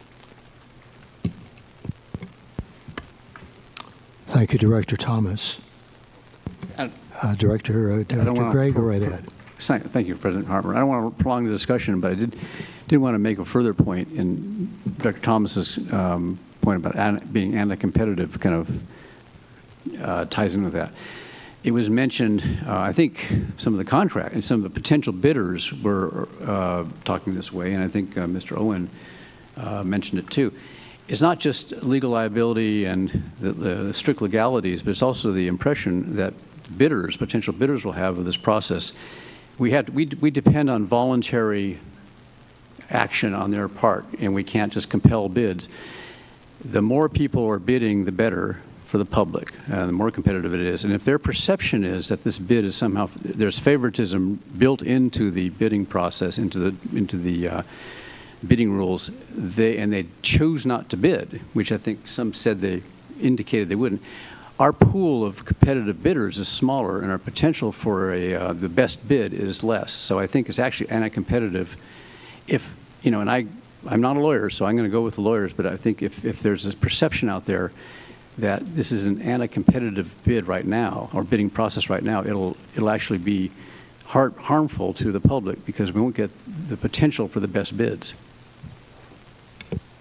Thank you, Director Thomas. Uh, Director uh, Director Gray, go right ahead. Thank you, President Harper. I don't want to prolong the discussion, but I did did want to make a further point in Doctor Thomas's um, point about an, being anti-competitive. Kind of uh, ties in with that. It was mentioned. Uh, I think some of the contract and some of the potential bidders were uh, talking this way, and I think uh, Mister Owen uh, mentioned it too. It's not just legal liability and the, the strict legalities, but it's also the impression that bidders, potential bidders, will have of this process. We have we we depend on voluntary action on their part, and we can't just compel bids. The more people are bidding, the better for the public, uh, the more competitive it is. And if their perception is that this bid is somehow there's favoritism built into the bidding process, into the into the uh, bidding rules, they and they choose not to bid, which I think some said they indicated they wouldn't. Our pool of competitive bidders is smaller, and our potential for a uh, the best bid is less. So I think it's actually anti-competitive. If you know, and I, I'm not a lawyer, so I'm going to go with the lawyers. But I think if if there's this perception out there that this is an anti-competitive bid right now or bidding process right now, it'll it'll actually be hard, harmful to the public because we won't get the potential for the best bids.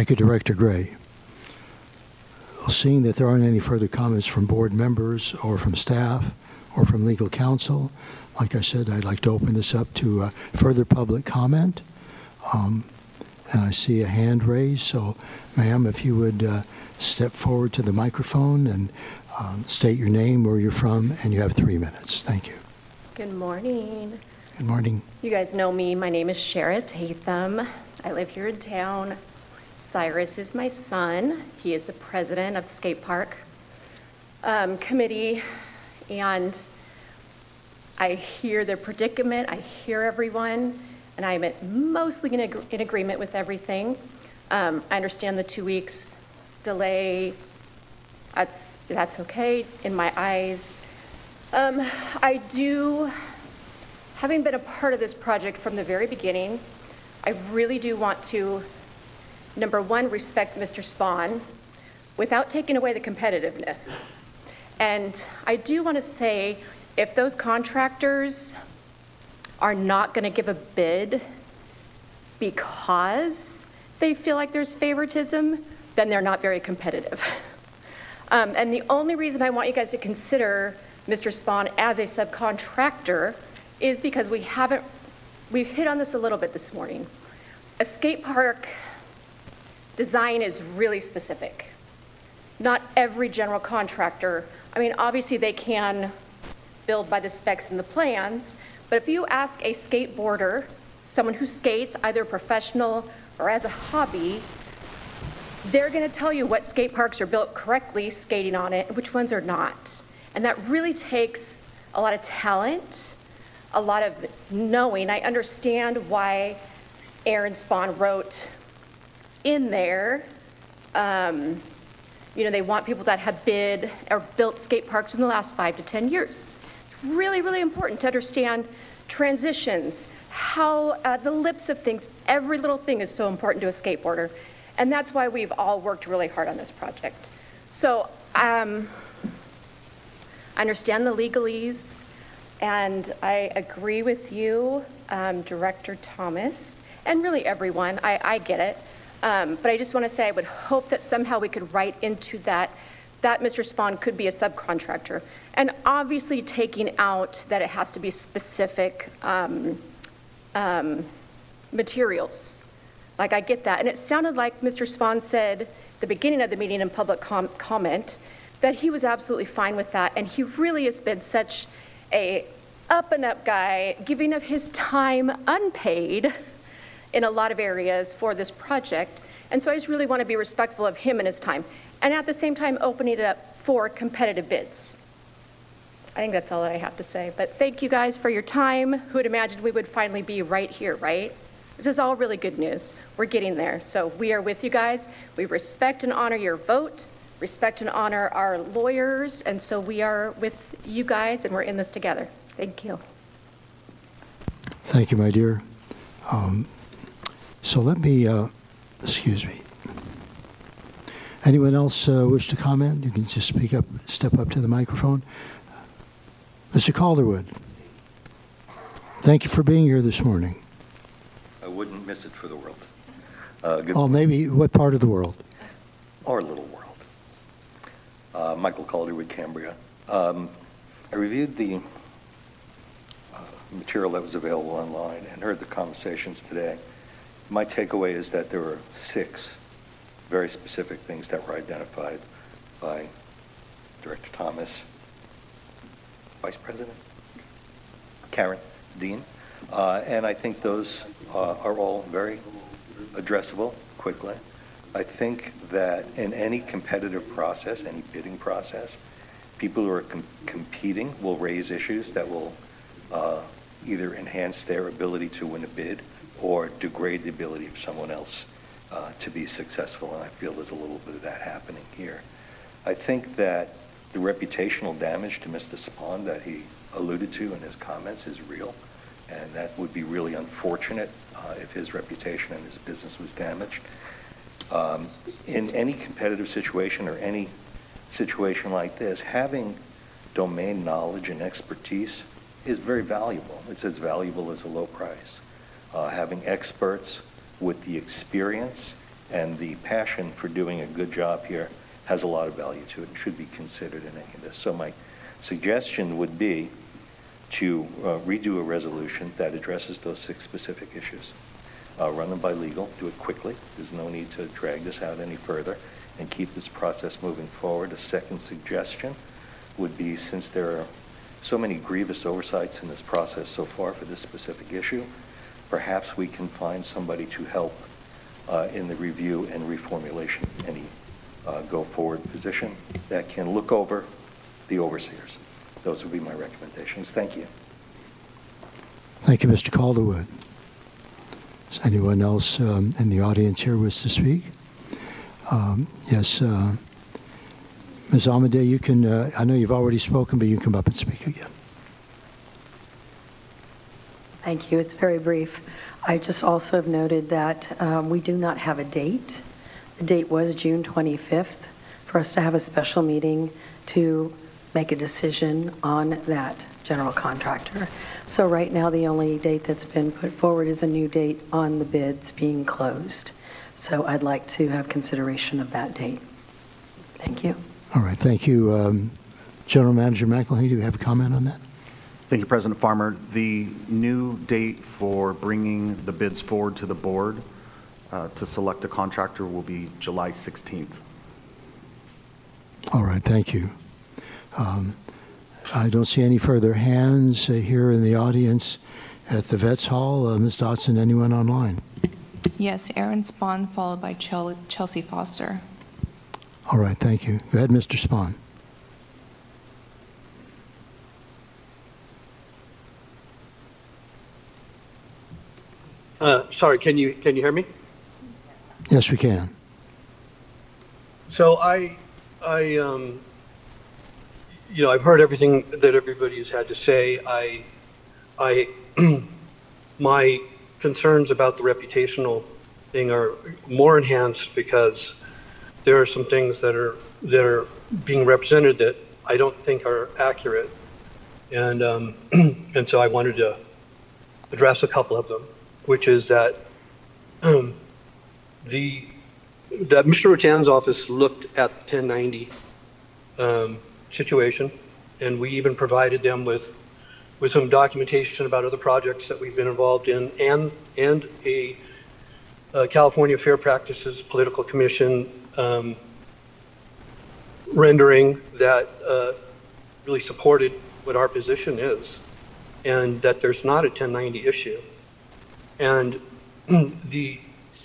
Thank you, Director Gray. Seeing that there aren't any further comments from board members or from staff or from legal counsel, like I said, I'd like to open this up to uh, further public comment. Um, and I see a hand raised, so ma'am, if you would uh, step forward to the microphone and um, state your name, where you're from, and you have three minutes. Thank you. Good morning. Good morning. You guys know me. My name is Shara Tatham. I live here in town. Cyrus is my son. He is the president of the skate park um, committee, and I hear the predicament. I hear everyone, and I'm mostly in, ag in agreement with everything. Um, I understand the two weeks delay. That's that's okay in my eyes. Um, I do, having been a part of this project from the very beginning, I really do want to, number one, respect Mister Spahn without taking away the competitiveness. And I do want to say, if those contractors are not going to give a bid because they feel like there's favoritism, then they're not very competitive. Um, and the only reason I want you guys to consider Mister Spahn as a subcontractor is because we haven't, we've hit on this a little bit this morning. A skate park design is really specific. Not every general contractor, I mean, obviously they can build by the specs and the plans, but if you ask a skateboarder, someone who skates, either professional or as a hobby, they're gonna tell you what skate parks are built correctly, skating on it, and which ones are not. And that really takes a lot of talent, a lot of knowing. I understand why Aaron Spahn wrote in there, um, you know, they want people that have bid or built skate parks in the last five to ten years. It's really, really important to understand transitions, how uh, the lips of things, every little thing is so important to a skateboarder. And that's why we've all worked really hard on this project. So um, I understand the legalese, and I agree with you, um, Director Thomas, and really everyone, I, I get it. Um, but I just want to say I would hope that somehow we could write into that that Mister Spahn could be a subcontractor. And obviously taking out that it has to be specific um, um, materials. Like, I get that. And it sounded like Mister Spahn said at the beginning of the meeting in public com comment that he was absolutely fine with that. And he really has been such a up and up guy, giving of his time unpaid in a lot of areas for this project. And so I just really want to be respectful of him and his time. And at the same time, opening it up for competitive bids. I think that's all that I have to say. But thank you guys for your time. Who would imagine we would finally be right here, right? This is all really good news. We're getting there. So we are with you guys. We respect and honor your vote, respect and honor our lawyers. And so we are with you guys, and we're in this together. Thank you. Thank you, my dear. Um, so let me, uh, excuse me. Anyone else uh, wish to comment? You can just speak up, step up to the microphone. Mister Calderwood, thank you for being here this morning. I wouldn't miss it for the world. Uh, good Oh, maybe what part of the world? Our little world. Uh, Michael Calderwood, Cambria. Um, I reviewed the uh, material that was available online and heard the conversations today. My takeaway is that there were six very specific things that were identified by Director Thomas, Vice President Karen Dean, uh, and I think those uh, are all very addressable quickly. I think that in any competitive process, any bidding process, people who are com competing will raise issues that will uh, either enhance their ability to win a bid or degrade the ability of someone else uh, to be successful, and I feel there's a little bit of that happening here. I think that the reputational damage to Mister Spahn that he alluded to in his comments is real, and that would be really unfortunate uh, if his reputation and his business was damaged. Um, in any competitive situation or any situation like this, having domain knowledge and expertise is very valuable. It's as valuable as a low price. Uh, having experts with the experience And the passion for doing a good job here has a lot of value to it and should be considered in any of this. So my suggestion would be to uh, redo a resolution that addresses those six specific issues. Uh, run them by legal, do it quickly. There's no need to drag this out any further and keep this process moving forward. A second suggestion would be, since there are so many grievous oversights in this process so far for this specific issue, perhaps we can find somebody to help uh, in the review and reformulation of any uh, go-forward position that can look over the overseers. Those would be my recommendations. Thank you. Thank you, Mister Calderwood. Does anyone else um, in the audience here wish to speak? Um, yes, uh, Miz Amade, you can, uh, I know you've already spoken, but you can come up and speak again. Thank you. It's very brief. I just also have noted that um, we do not have a date. The date was June twenty-fifth for us to have a special meeting to make a decision on that general contractor. So right now, the only date that's been put forward is a new date on the bids being closed. So I'd like to have consideration of that date. Thank you. All right, thank you. Um, General Manager McElhaney, do you have a comment on that? Thank you, President Farmer. The new date for bringing the bids forward to the board uh, to select a contractor will be July sixteenth. All right, thank you. Um, I don't see any further hands uh, here in the audience at the Vets Hall. Uh, Miz Dotson, anyone online? Yes, Aaron Spahn, followed by Chel Chelsea Foster. All right, thank you. Go ahead, Mister Spahn. Uh, sorry, can you can you hear me? Yes, we can. So I, I, um, you know, I've heard everything that everybody has had to say. I, I, my concerns about the reputational thing are more enhanced because there are some things that are that are being represented that I don't think are accurate, and um, and so I wanted to address a couple of them, which is that um, the that Mister Rutan's office looked at the ten ninety um, situation, and we even provided them with with some documentation about other projects that we've been involved in, and and a, a California Fair Practices Political Commission um, rendering that uh, really supported what our position is, and that there's not a ten ninety issue. And the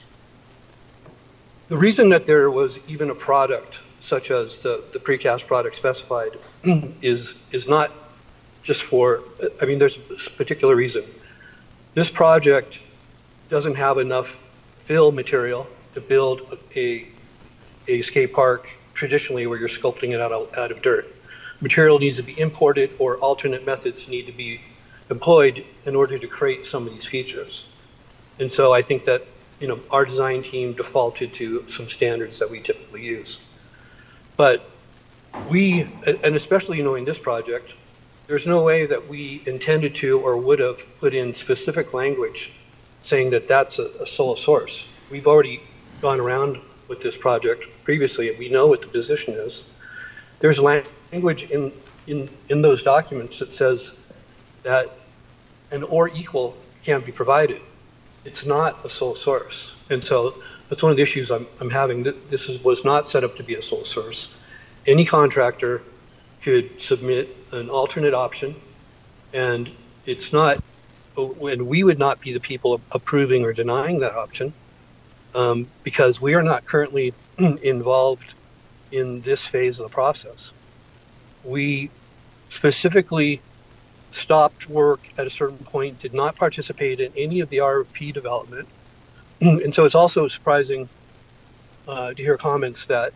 the reason that there was even a product such as the, the precast product specified is is not just for, I mean, there's a particular reason. This project doesn't have enough fill material to build a, a skate park traditionally where you're sculpting it out of, out of dirt. Material needs to be imported, or alternate methods need to be employed in order to create some of these features. And so I think that, you know, our design team defaulted to some standards that we typically use. But we, and especially knowing this project, there's no way that we intended to or would have put in specific language saying that that's a, a sole source. We've already gone around with this project previously, and we know what the position is. There's language in, in, in those documents that says that an or equal can be provided. It's not a sole source. And so that's one of the issues I'm, I'm having. This is, was not set up to be a sole source. Any contractor could submit an alternate option, and it's not, and we would not be the people approving or denying that option, um, because we are not currently involved in this phase of the process. We specifically stopped work at a certain point, did not participate in any of the R F P development. And so it's also surprising uh, to hear comments that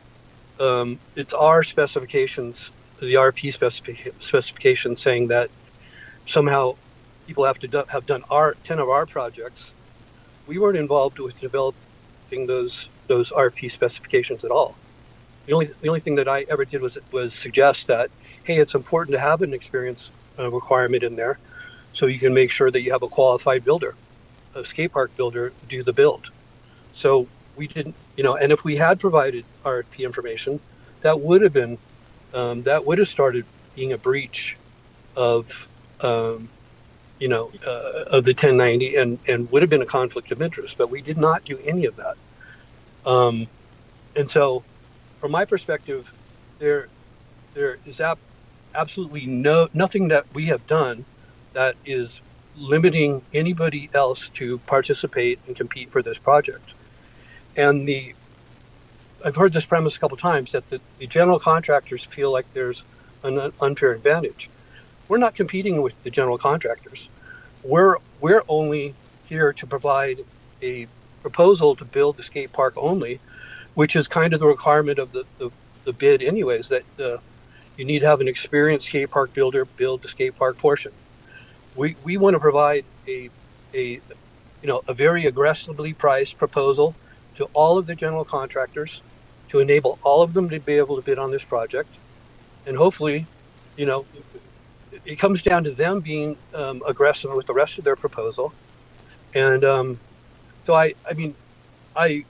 um, it's our specifications, the R F P specific specifications, saying that somehow people have to do, have done our ten of our projects. We weren't involved with developing those those R F P specifications at all. The only the only thing that I ever did was was suggest that, hey, it's important to have an experience uh, requirement in there, so you can make sure that you have a qualified builder, a skate park builder, do the build. So we didn't, you know, and if we had provided R F P information, that would have been, um, that would have started being a breach of, um, you know, uh, of the ten ninety and, and would have been a conflict of interest, but we did not do any of that. Um, and so from my perspective, there, there is ab- absolutely no, nothing that we have done that is limiting anybody else to participate and compete for this project. And the, I've heard this premise a couple times that the, the general contractors feel like there's an unfair advantage. We're not competing with the general contractors. We're, we're only here to provide a proposal to build the skate park only, which is kind of the requirement of the, the, the bid anyways, that uh, you need to have an experienced skate park builder build the skate park portion. We, we want to provide a, a, you know, a very aggressively priced proposal to all of the general contractors to enable all of them to be able to bid on this project. And hopefully, you know, it comes down to them being um, aggressive with the rest of their proposal. And um, so I, I mean, I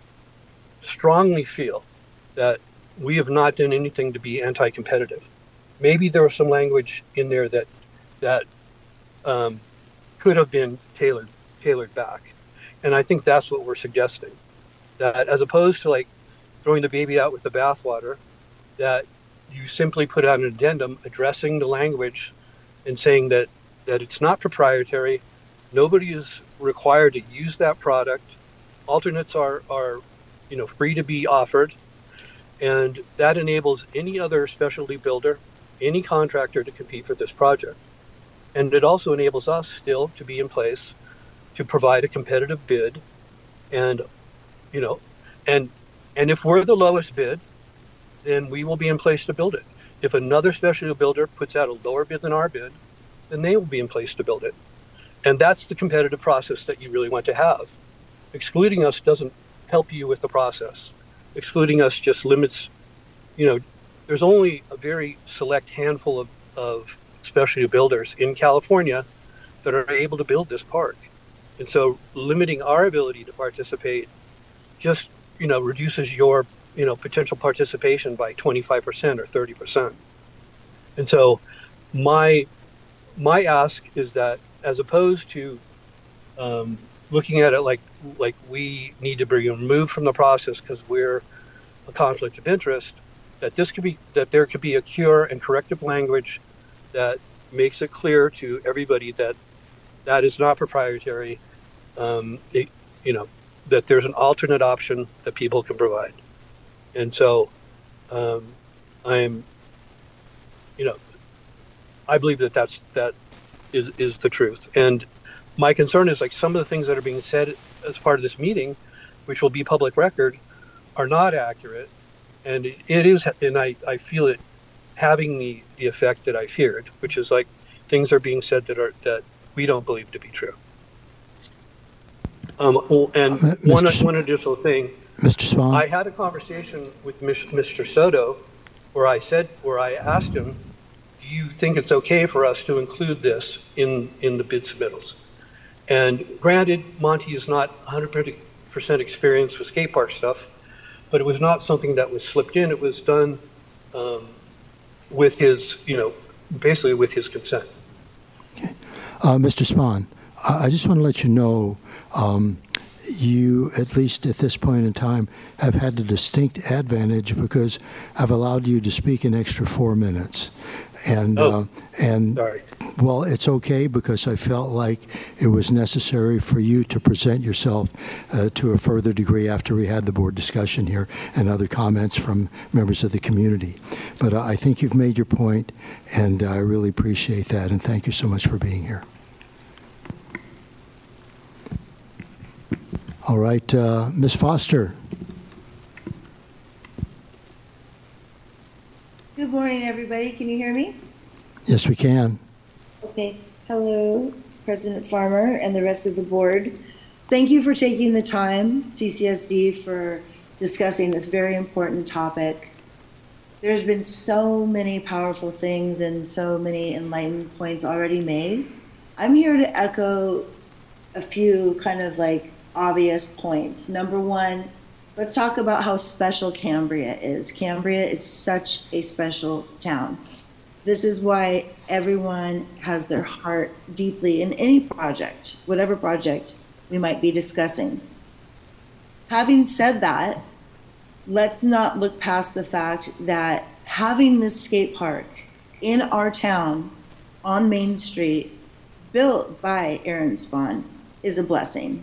strongly feel that we have not done anything to be anti-competitive. Maybe there was some language in there that, that um, could have been tailored, tailored back. And I think that's what we're suggesting. That as opposed to like throwing the baby out with the bathwater, that you simply put out an addendum addressing the language and saying that, that it's not proprietary. Nobody is required to use that product. Alternates are, are, you know, free to be offered. And that enables any other specialty builder, any contractor to compete for this project. And it also enables us still to be in place to provide a competitive bid. And, you know, and, and if we're the lowest bid, then we will be in place to build it. If another specialty builder puts out a lower bid than our bid, then they will be in place to build it. And that's the competitive process that you really want to have. Excluding us doesn't help you with the process. Excluding us just limits, you know, there's only a very select handful of, of specialty builders in California that are able to build this park. And so limiting our ability to participate just, you know, reduces your, you know, potential participation by twenty-five percent or thirty percent. And so my, my ask is that as opposed to um, looking at it like, like we need to be removed from the process because we're a conflict of interest, that this could be, that there could be a cure and corrective language that makes it clear to everybody that that is not proprietary, um, it, you know, that there's an alternate option that people can provide. And so um, I'm, you know, I believe that that's, that is, is the truth. And my concern is like some of the things that are being said as part of this meeting, which will be public record, are not accurate. And it, it is, and I, I feel it having the, the effect that I feared, which is like things are being said that are, that we don't believe to be true. Um, and uh, one, one additional thing, Mister Spahn. I had a conversation with Mister Soto where I said, where I asked him, do you think it's okay for us to include this in, in the bid submittals? And granted, Monty is not one hundred percent experienced with skate park stuff, but it was not something that was slipped in. It was done um, with his, you know, basically with his consent. Okay. Uh, Mister Spahn, I just want to let you know um, you, at least at this point in time, have had a distinct advantage because I've allowed you to speak an extra four minutes. And, oh, uh, and sorry. Well, it's okay because I felt like it was necessary for you to present yourself uh, to a further degree after we had the board discussion here and other comments from members of the community. But uh, I think you've made your point, and I really appreciate that, and thank you so much for being here. All right, uh, Miz Foster. Good morning, everybody. Can you hear me? Yes, we can. Okay. Hello, President Farmer and the rest of the board. Thank you for taking the time, C C S D, for discussing this very important topic. There's been so many powerful things and so many enlightened points already made. I'm here to echo a few kind of like obvious points. Number one, let's talk about how special Cambria is. Cambria is such a special town. This is why everyone has their heart deeply in any project, whatever project we might be discussing. Having said that, let's not look past the fact that having this skate park in our town on Main Street, built by Aaron Spahn, is a blessing.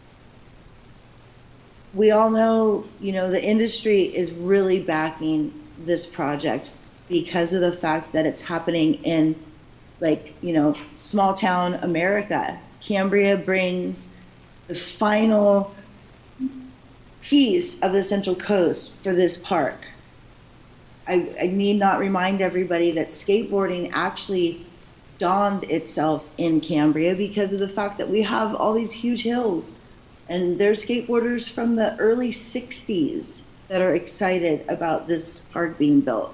We all know, you know, the industry is really backing this project because of the fact that it's happening in, like, you know, small town America. Cambria brings the final piece of the Central Coast for this park. I, I need not remind everybody that skateboarding actually dawned itself in Cambria because of the fact that we have all these huge hills, and there's skateboarders from the early sixties that are excited about this park being built.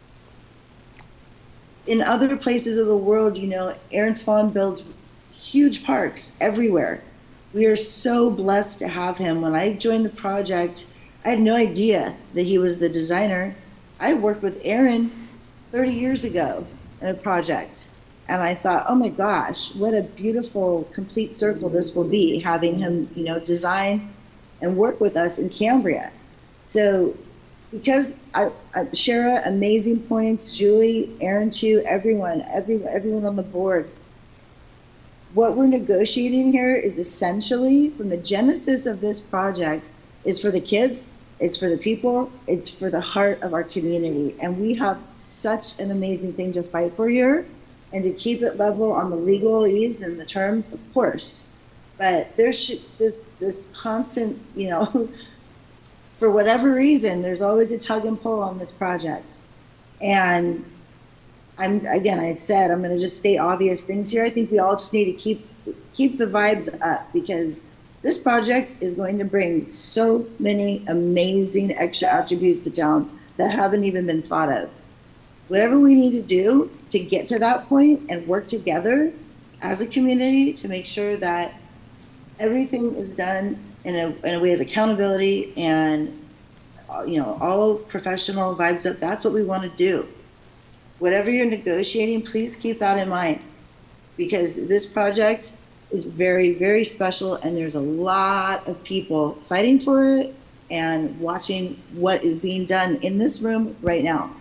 In other places of the world, you know, Aaron Spahn builds huge parks everywhere. We are so blessed to have him. When I joined the project, I had no idea that he was the designer. I worked with Aaron thirty years ago in a project, and I thought, oh my gosh, what a beautiful complete circle this will be, having him, you know, design and work with us in Cambria. So because I, I Shara, amazing points, Julie, Aaron too, everyone, everyone, everyone on the board. What we're negotiating here is essentially, from the genesis of this project, is for the kids, it's for the people, it's for the heart of our community. And we have such an amazing thing to fight for here, and to keep it level on the legalese and the terms, of course. But there's this, this constant, you know, for whatever reason, there's always a tug and pull on this project. And I'm, again, I said, I'm gonna just state obvious things here. I think we all just need to keep, keep the vibes up, because this project is going to bring so many amazing extra attributes to town that haven't even been thought of. Whatever we need to do to get to that point and work together as a community to make sure that everything is done in a, in a way of accountability and, you know, all professional vibes up, that's what we want to do. Whatever you're negotiating, please keep that in mind, because this project is very, very special, and there's a lot of people fighting for it and watching what is being done in this room right now.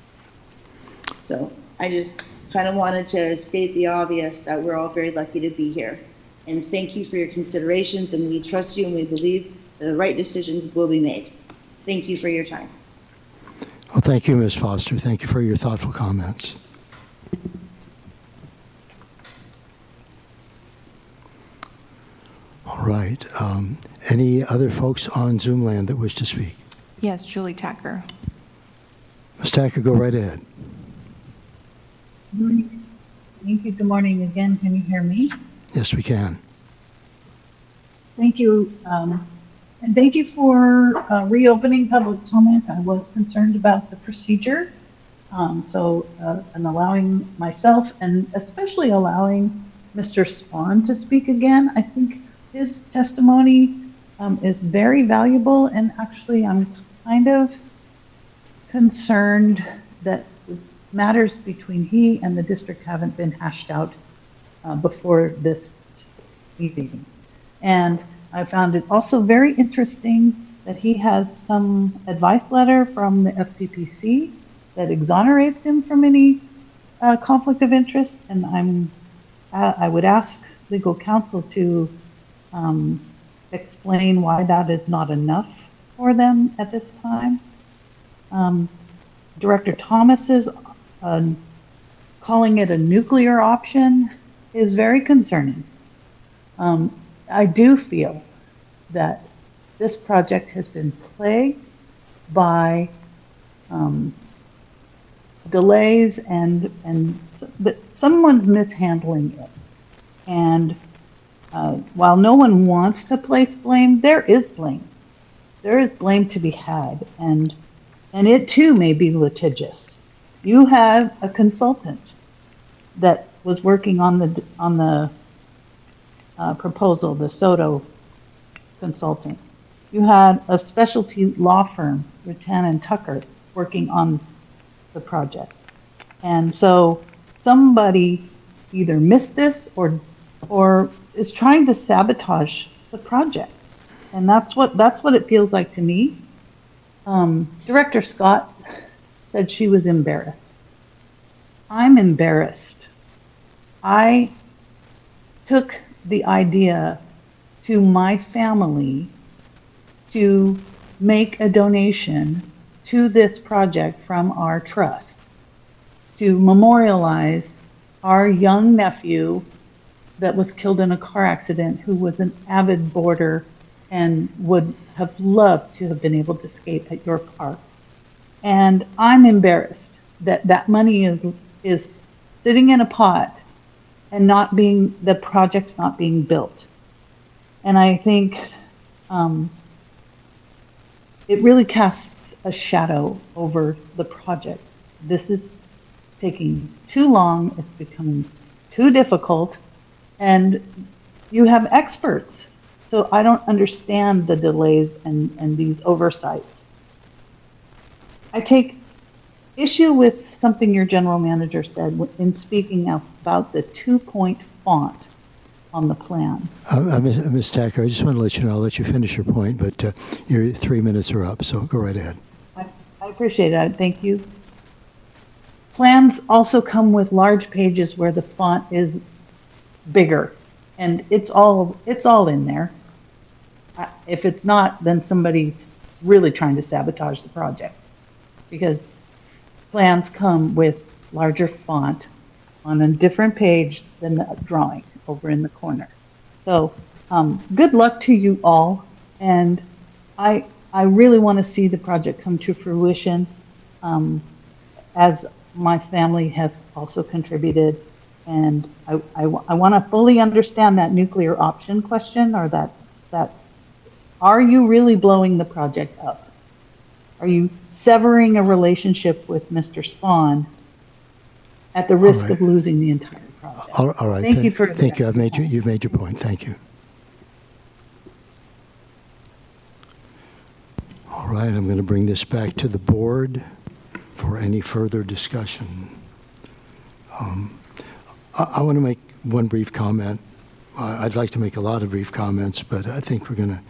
So I just kind of wanted to state the obvious, that we're all very lucky to be here. And thank you for your considerations, and we trust you, and we believe that the right decisions will be made. Thank you for your time. Well, thank you, Miz Foster. Thank you for your thoughtful comments. All right. Um, any other folks on Zoom land that wish to speak? Yes, Julie Tacker. Miz Tacker, go right ahead. Good morning. Thank you. Good morning again. Can you hear me? Yes, we can. Thank you. Um, and thank you for uh, reopening public comment. I was concerned about the procedure. Um, so, uh, and allowing myself, and especially allowing Mister Spahn to speak again. I think his testimony um, is very valuable, and actually I'm kind of concerned that matters between he and the district haven't been hashed out uh, before this meeting. And I found it also very interesting that he has some advice letter from the F P P C that exonerates him from any uh, conflict of interest. And I'm, uh, I would ask legal counsel to um, explain why that is not enough for them at this time. Um, Director Thomas's uh, calling it a nuclear option is very concerning. Um, I do feel that this project has been plagued by um, delays and and that someone's mishandling it. And uh, while no one wants to place blame, there is blame. There is blame to be had, and and it too may be litigious. You have a consultant that was working on the on the uh, proposal, the Soto consultant, you had a specialty law firm, Rattan and Tucker, working on the project. And so somebody either missed this or or is trying to sabotage the project. And that's what that's what it feels like to me. Um, Director Scott said she was embarrassed. I'm embarrassed. I took the idea to my family to make a donation to this project from our trust to memorialize our young nephew that was killed in a car accident, who was an avid boarder and would have loved to have been able to skate at York Park. And I'm embarrassed that that money is is sitting in a pot and not being, the project's not being built. And I think um, it really casts a shadow over the project. This is taking too long, it's becoming too difficult, and you have experts. So I don't understand the delays and, and these oversights. I take issue with something your general manager said in speaking about the two-point font on the plan. Uh, uh, Miz Miz Tacker, I just want to let you know, I'll let you finish your point, but uh, your three minutes are up, so go right ahead. I, I appreciate it. Thank you. Plans also come with large pages where the font is bigger, and it's all it's all in there. Uh, if it's not, then somebody's really trying to sabotage the project, because plans come with larger font on a different page than the drawing over in the corner. So um, good luck to you all, and I I really want to see the project come to fruition, um, as my family has also contributed, and I, I, I want to fully understand that nuclear option question, or that that are you really blowing the project up? Are you severing a relationship with Mister Spahn at the risk right. of losing the entire project? All, all right. Thank Th you for Thank you. I've made you. You've made your point. Thank you. All right. I'm going to bring this back to the board for any further discussion. Um, I, I want to make one brief comment. Uh, I'd like to make a lot of brief comments, but I think we're going to.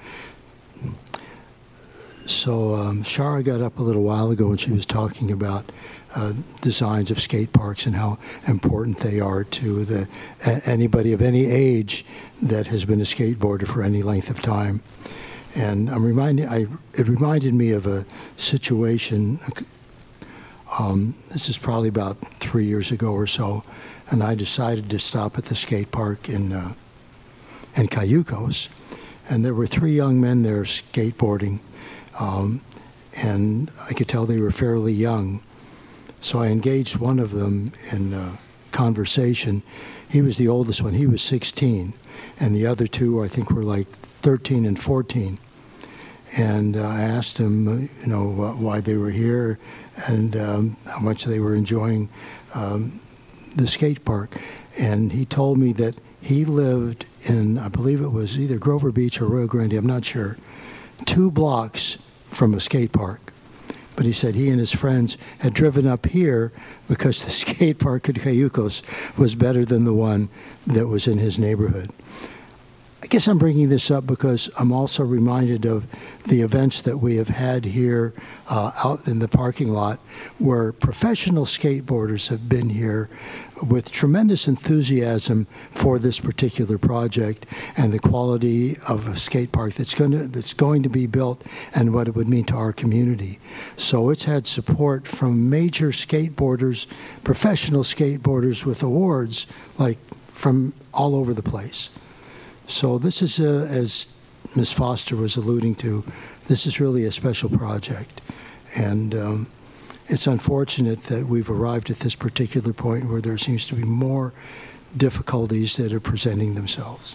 So um, Shara got up a little while ago and she was talking about uh, designs of skate parks and how important they are to the a, anybody of any age that has been a skateboarder for any length of time. And I'm reminded, I, it reminded me of a situation. Um, this is probably about three years ago or so, and I decided to stop at the skate park in uh, in Cayucos, and there were three young men there skateboarding. Um, and I could tell they were fairly young. So I engaged one of them in uh, conversation. He was the oldest one. He was sixteen. And the other two, I think, were like thirteen and fourteen. And uh, I asked him, uh, you know, wh why they were here and um, how much they were enjoying um, the skate park. And he told me that he lived in, I believe it was either Grover Beach or Rio Grande, I'm not sure, two blocks from a skate park. But he said he and his friends had driven up here because the skate park at Cayucos was better than the one that was in his neighborhood. I guess I'm bringing this up because I'm also reminded of the events that we have had here uh, out in the parking lot where professional skateboarders have been here with tremendous enthusiasm for this particular project and the quality of a skate park that's going to, that's going to be built and what it would mean to our community. So it's had support from major skateboarders, professional skateboarders with awards like from all over the place. So this is, a, as Miz Foster was alluding to, this is really a special project. And um, it's unfortunate that we've arrived at this particular point where there seems to be more difficulties that are presenting themselves.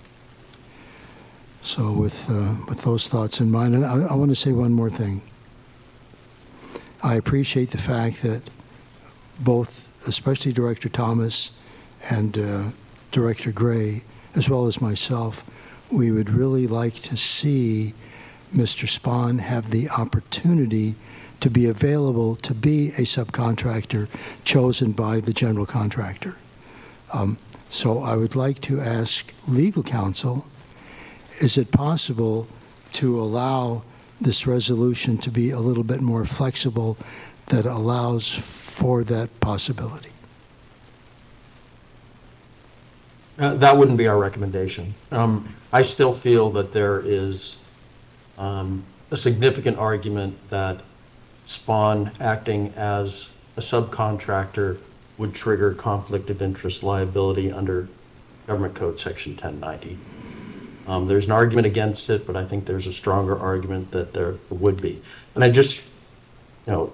So with, uh, with those thoughts in mind, and I, I want to say one more thing. I appreciate the fact that both, especially Director Thomas and uh, Director Gray, as well as myself, we would really like to see Mister Spahn have the opportunity to be available to be a subcontractor chosen by the general contractor. Um, so I would like to ask legal counsel, is it possible to allow this resolution to be a little bit more flexible that allows for that possibility? Uh, that wouldn't be our recommendation. Um, I still feel that there is um, a significant argument that Spahn acting as a subcontractor would trigger conflict of interest liability under Government Code Section ten ninety. Um, there's an argument against it, but I think there's a stronger argument that there would be. And I just, you know,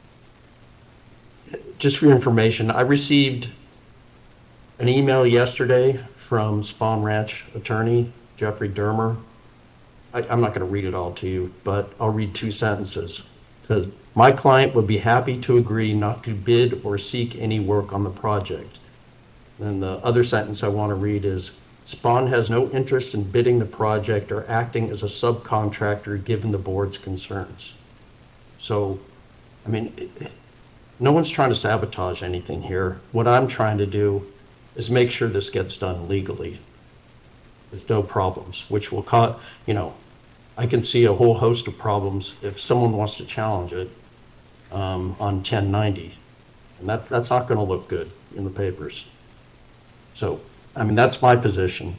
just for your information, I received an email yesterday from Spahn Ranch attorney Jeffrey Dermer. I, I'm not going to read it all to you, but I'll read two sentences. It says, my client would be happy to agree not to bid or seek any work on the project. And the other sentence I want to read is, Spahn has no interest in bidding the project or acting as a subcontractor given the board's concerns. So, I mean, it, no one's trying to sabotage anything here. What I'm trying to do is make sure this gets done legally with no problems, which will cause, you know, I can see a whole host of problems if someone wants to challenge it um, on ten ninety. And that, that's not going to look good in the papers. So, I mean, that's my position.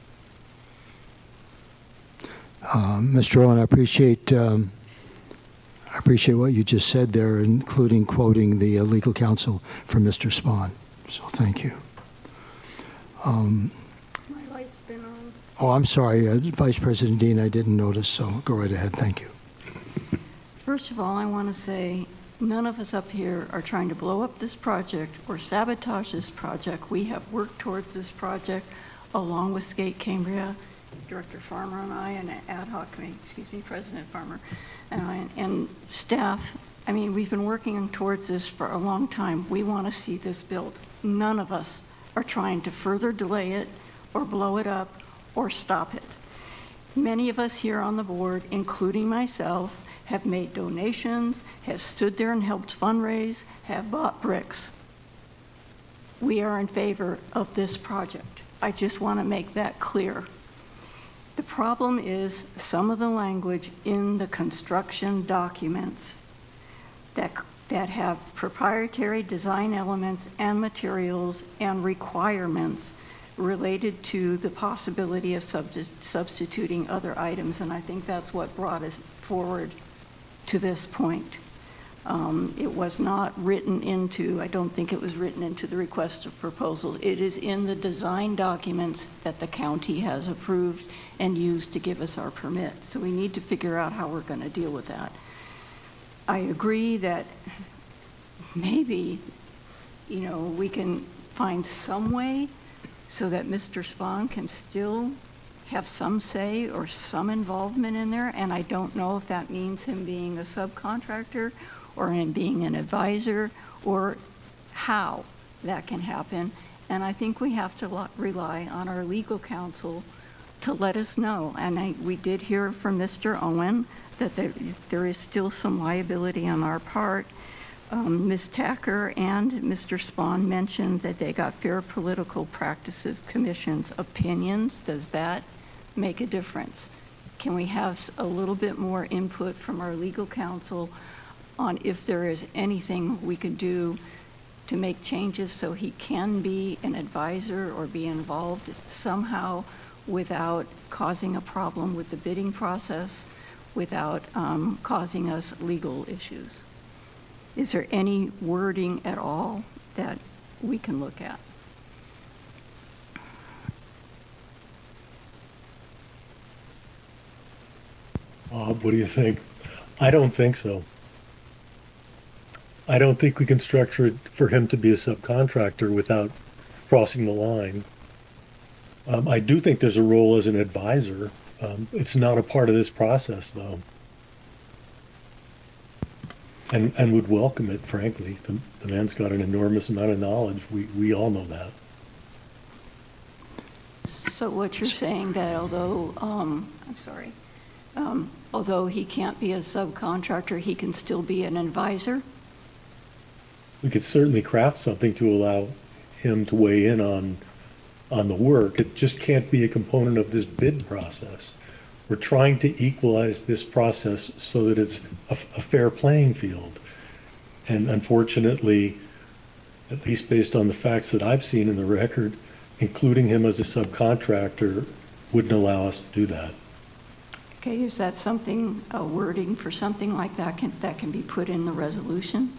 Um, Mister Owen, I appreciate um, I appreciate what you just said there, including quoting the uh, legal counsel from Mister Spahn. So thank you. Um, My light's been on. oh, I'm sorry, uh, Vice President Dean, I didn't notice, so go right ahead. Thank you. First of all, I want to say none of us up here are trying to blow up this project or sabotage this project. We have worked towards this project along with Skate Cambria, Director Farmer and I, and ad hoc committee, excuse me, President Farmer, and I, and staff. I mean, we've been working towards this for a long time. We want to see this built. None of us are trying to further delay it or blow it up or stop it. Many of us here on the board, including myself, have made donations, have stood there and helped fundraise, have bought bricks. We are in favor of this project. I just want to make that clear. The problem is some of the language in the construction documents that, that have proprietary design elements and materials and requirements related to the possibility of substi- substituting other items, and I think that's what brought us forward to this point. Um, it was not written into, I don't think it was written into the request of proposal. It is in the design documents that the county has approved and used to give us our permit. So we need to figure out how we're going to deal with that. I agree that maybe, you know, we can find some way so that Mister Spahn can still have some say or some involvement in there, and I don't know if that means him being a subcontractor or him being an advisor or how that can happen. And I think we have to lo- rely on our legal counsel to let us know. And I, we did hear from Mister Owen that there, there is still some liability on our part. Um, Miz Tacker and Mister Spahn mentioned that they got Fair Political Practices Commission's opinions. Does that make a difference? Can we have a little bit more input from our legal counsel on if there is anything we can do to make changes so he can be an advisor or be involved somehow without causing a problem with the bidding process, without um, causing us legal issues? Is there any wording at all that we can look at? Bob, what do you think? I don't think so. I don't think we can structure it for him to be a subcontractor without crossing the line. Um, I do think there's a role as an advisor. Um, it's not a part of this process, though. And, and would welcome it, frankly. The, the man's got an enormous amount of knowledge. We, we all know that. So what you're saying that although, um, I'm sorry, um, although he can't be a subcontractor, he can still be an advisor? We could certainly craft something to allow him to weigh in on, on the work. It just can't be a component of this bid process. We're trying to equalize this process so that it's a, a fair playing field. And unfortunately, at least based on the facts that I've seen in the record, including him as a subcontractor wouldn't allow us to do that. Okay, is that something, a wording for something like that can, that can be put in the resolution?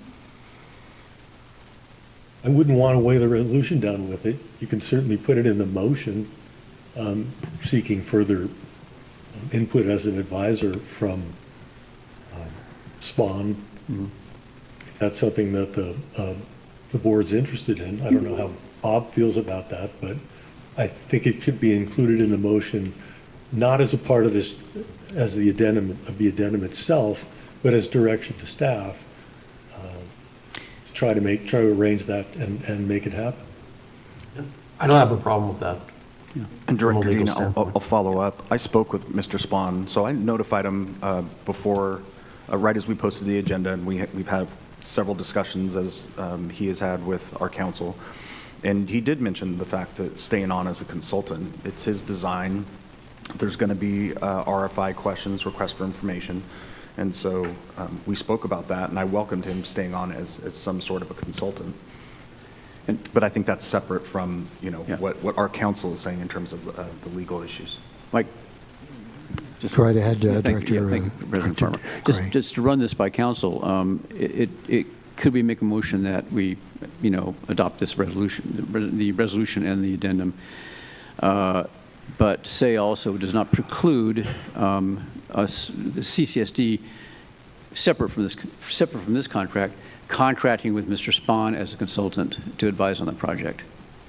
I wouldn't want to weigh the resolution down with it. You can certainly put it in the motion, um, seeking further input as an advisor from um, SPAWN. Mm-hmm. If that's something that the, uh, the board's interested in. I don't know how Bob feels about that, but I think it could be included in the motion, not as a part of this, as the addendum of the addendum itself, but as direction to staff. Try to make, try to arrange that and, and make it happen. I don't have a problem with that. Yeah. And Director Dean, I'll, I'll follow up. I spoke with Mister Spahn, so I notified him uh, before, uh, right as we posted the agenda, and we ha we've had several discussions as um, he has had with our council. And he did mention the fact that staying on as a consultant, it's his design. There's going to be uh, R F I questions, request for information. And so um, we spoke about that, and I welcomed him staying on as, as some sort of a consultant. And, but I think that's separate from, you know, yeah. what, what our council is saying in terms of uh, the legal issues. Mike? Just, Go right ahead, uh, thank, Director. Yeah, thank you, President Farmer. Just, just to run this by council, um, it, it, could we make a motion that we, you know, adopt this resolution, the resolution and the addendum, uh, but say also does not preclude um, us, the C C S D, separate from this, separate from this contract, contracting with Mister Spahn as a consultant to advise on the project?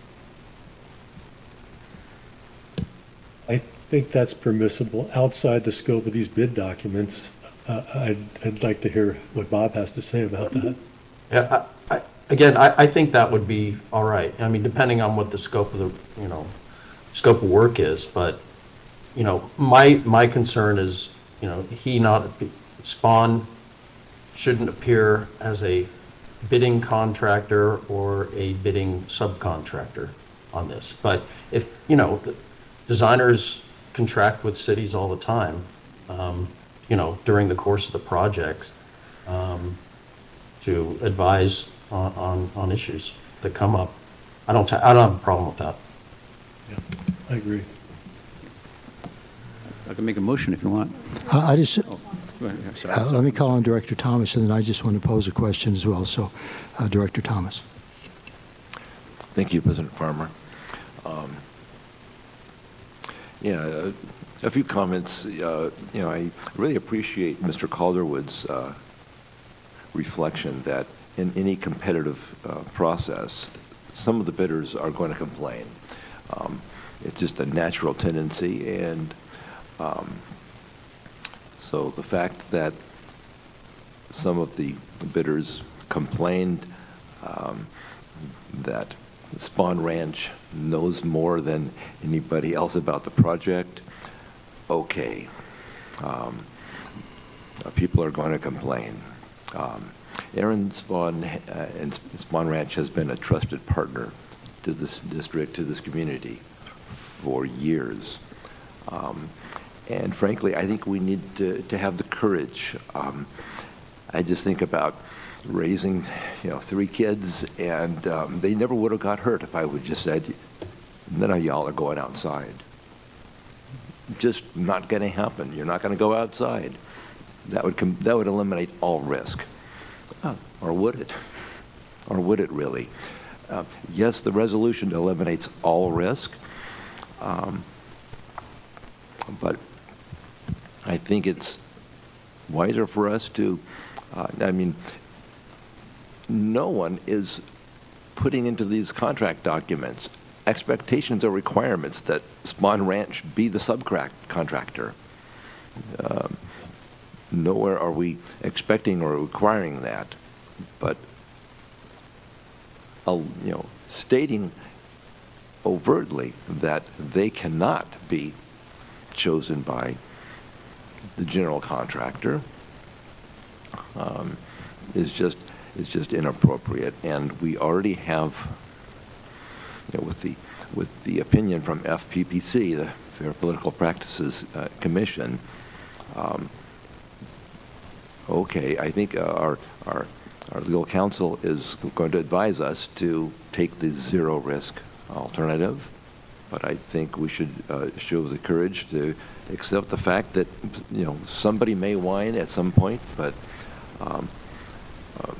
I think that's permissible outside the scope of these bid documents. Uh, I'd, I'd like to hear what Bob has to say about that. Yeah, I, I, again, I, I think that would be all right. I mean, depending on what the scope of the, you know, scope of work is, but, you know, my, my concern is, you know, he not, Spahn shouldn't appear as a bidding contractor or a bidding subcontractor on this. But if, you know, the designers contract with cities all the time, um, you know, during the course of the projects, um, to advise on, on, on issues that come up. I don't, I don't have a problem with that. Yeah, I agree. I can make a motion if you want. Uh, I just, oh, go ahead. uh, let me call on Director Thomas, and then I just want to pose a question as well. So, uh, Director Thomas. Thank you, President Farmer. Um, yeah, uh, a few comments. Uh, you know, I really appreciate Mister Calderwood's uh, reflection that in any competitive uh, process, some of the bidders are going to complain. Um, it's just a natural tendency, and um, so the fact that some of the bidders complained um, that Spahn Ranch knows more than anybody else about the project, okay. Um, people are going to complain. Um, Aaron Spahn uh, and Spahn Ranch has been a trusted partner to this district, to this community for years. Um, and frankly, I think we need to, to have the courage. Um, I just think about raising, you know, three kids, and um, they never would have got hurt if I would just said, none of y'all are going outside. Just not going to happen. You're not going to go outside. That would com that would eliminate all risk. Oh, or would it? Or would it really? Uh, yes, the resolution eliminates all risk, um, but I think it's wiser for us to, uh, I mean, no one is putting into these contract documents expectations or requirements that Spahn Ranch be the subcontractor. Um, nowhere are we expecting or requiring that, but uh, you know, stating overtly that they cannot be chosen by the general contractor um, is just is just inappropriate, and we already have, you know, with the with the opinion from F P P C, the Fair Political Practices uh, Commission. Um, okay, I think uh, our our our legal counsel is going to advise us to take the zero risk alternative, but I think we should uh, show the courage to accept the fact that, you know, somebody may whine at some point, but um, um,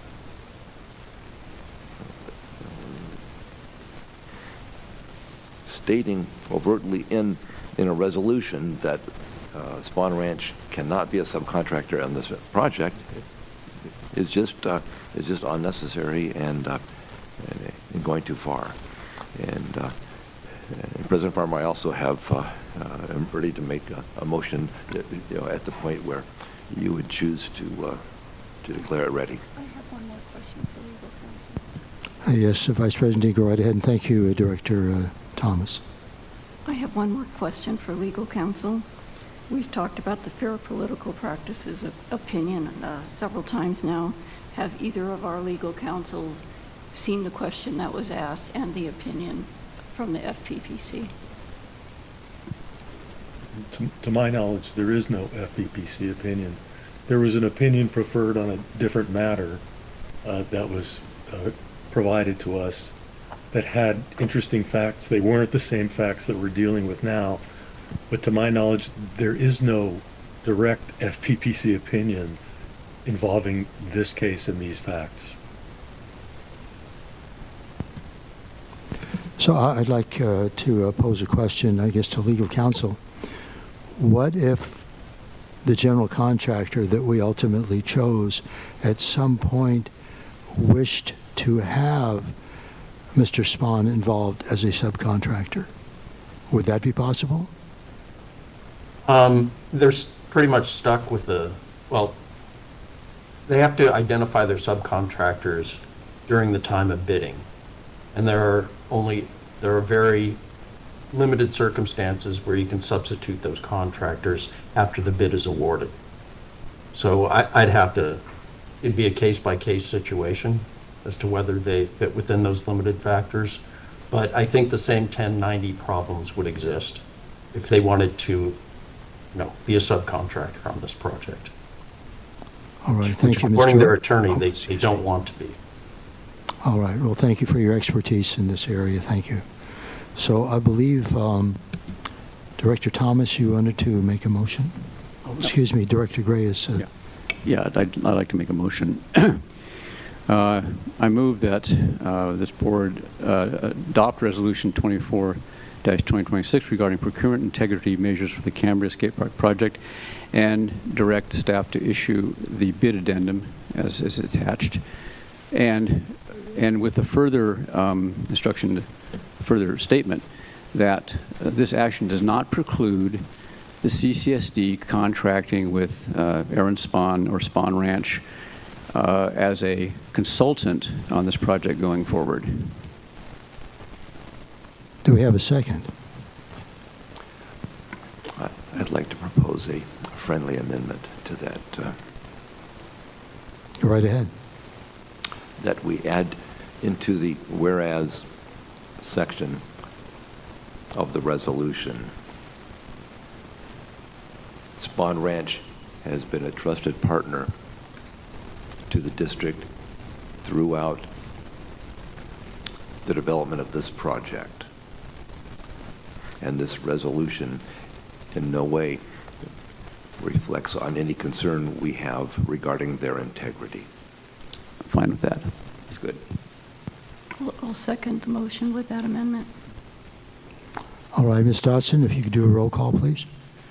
stating overtly in in a resolution that uh, Spahn Ranch cannot be a subcontractor on this project is just uh, is just unnecessary and, uh, and going too far. And, uh, and President Farmer, I also have uh, uh, am ready to make a, a motion, that, you know, at the point where you would choose to uh, to declare it ready. I have one more question for legal counsel. Uh, yes, uh, Vice President, go right ahead, and thank you, uh, Director uh, Thomas. I have one more question for legal counsel. We've talked about the Fair Political Practices of opinion uh, several times now. Have either of our legal counsels seen the question that was asked and the opinion from the F P P C? To, to my knowledge, there is no F P P C opinion. There was an opinion preferred on a different matter uh, that was uh, provided to us that had interesting facts. They weren't the same facts that we're dealing with now, but to my knowledge, there is no direct F P P C opinion involving this case and these facts. So I- I'd like uh, to uh, pose a question, I guess, to legal counsel. What if the general contractor that we ultimately chose at some point wished to have Mister Spahn involved as a subcontractor? Would that be possible? Um, they're s- pretty much stuck with the, well, they have to identify their subcontractors during the time of bidding. And there are only, there are very limited circumstances where you can substitute those contractors after the bid is awarded. So I, I'd have to, it'd be a case-by-case situation as to whether they fit within those limited factors. But I think the same ten ninety problems would exist if they wanted to, you know, be a subcontractor on this project. All right, thank Which, you, Mister according to their Ro- attorney, Oh, they, they don't want to be. All right, well, thank you for your expertise in this area, thank you. So I believe, um, Director Thomas, you wanted to make a motion? Oh, excuse me, Director Gray is... Uh, Yeah, yeah I'd, I'd like to make a motion. uh, I move that uh, this board uh, adopt Resolution twenty-four dash twenty twenty-six regarding procurement integrity measures for the Cambria Skate Park project, and direct staff to issue the bid addendum as is attached, and and with a further um, instruction, further statement that uh, this action does not preclude the C C S D contracting with uh, Aaron Spahn or Spahn Ranch uh, as a consultant on this project going forward. Do we have a second? I'd like to propose a friendly amendment to that. Uh, Go right ahead. that we add into the whereas section of the resolution. Spahn Ranch has been a trusted partner to the district throughout the development of this project. And this resolution in no way reflects on any concern we have regarding their integrity. Fine with that. That's good. I'll, I'll second the motion with that amendment. All right, Miz Dodson, if you could do a roll call, please.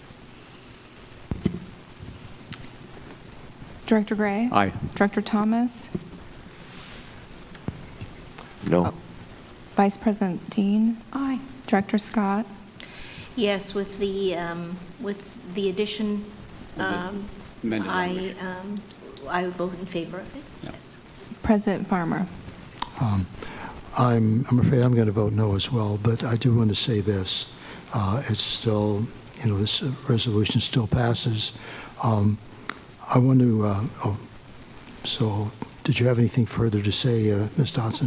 Director Gray? Aye. Director Thomas? No. Vice President Dean? Aye. Director Scott? Yes, with the, um, with the addition, um, Amended I, um, I would vote in favor of it, Yeah. yes. President Farmer? Um, I'm, I'm afraid I'm going to vote no as well, but I do want to say this. Uh, it's still you know, this uh, resolution still passes. Um, I want to, uh, oh, so did you have anything further to say, uh, Miz Dodson?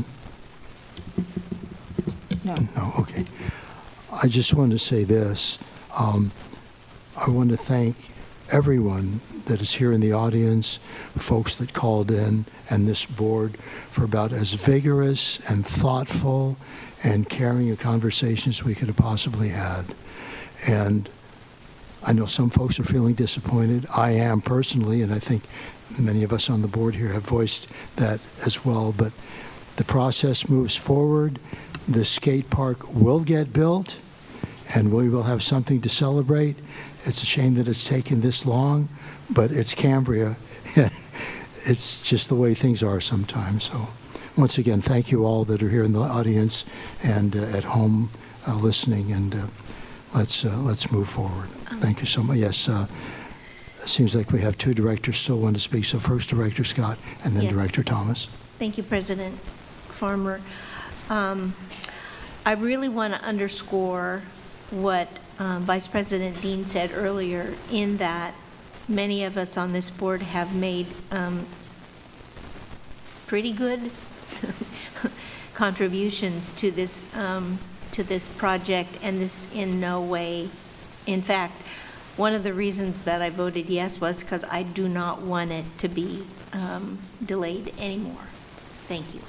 No. No, okay. I just wanted to say this. Um, I want to thank everyone that is here in the audience, folks that called in, and this board for about as vigorous and thoughtful and caring a conversation as we could have possibly had. And I know some folks are feeling disappointed. I am personally, and I think many of us on the board here have voiced that as well. But the process moves forward. The skate park will get built, and we will have something to celebrate. It's a shame that it's taken this long, but it's Cambria. It's just the way things are sometimes. So once again, thank you all that are here in the audience and uh, at home uh, listening, and uh, let's uh, let's move forward. Thank you so much. Yes, uh, it seems like we have two directors still want to speak. So first Director Scott and then Yes. Director Thomas. Thank you, President Farmer. Um, I really want to underscore what um, Vice President Dean said earlier, in that many of us on this board have made um, pretty good contributions to this um, to this project, and this in no way, in fact, one of the reasons that I voted yes was because I do not want it to be um, delayed anymore. Thank you.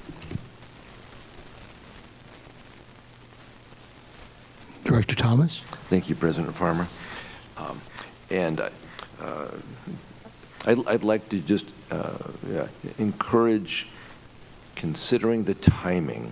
Director Thomas. Thank you, President Farmer. Um, and uh, I'd, I'd like to just uh, yeah, encourage, considering the timing,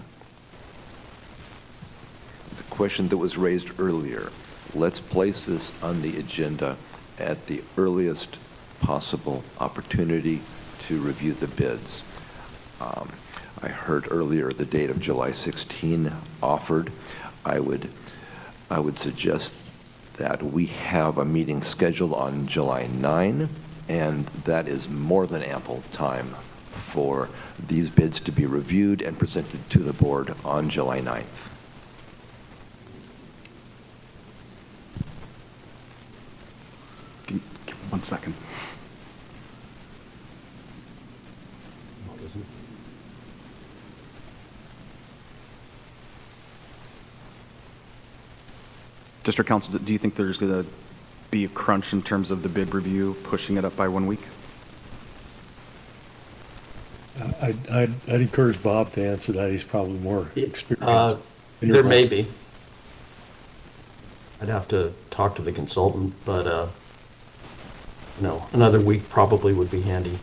the question that was raised earlier, let's place this on the agenda at the earliest possible opportunity to review the bids. Um, I heard earlier the date of July sixteenth offered. I would I would suggest that we have a meeting scheduled on July ninth, and that is more than ample time for these bids to be reviewed and presented to the board on July ninth. Give, give one second. District Council, do you think there's going to be a crunch in terms of the bid review, pushing it up by one week? Uh, I'd, I'd, I'd encourage Bob to answer that. He's probably more experienced. Uh, in your there role. may be. I'd have to talk to the consultant, but uh, no, another week probably would be handy.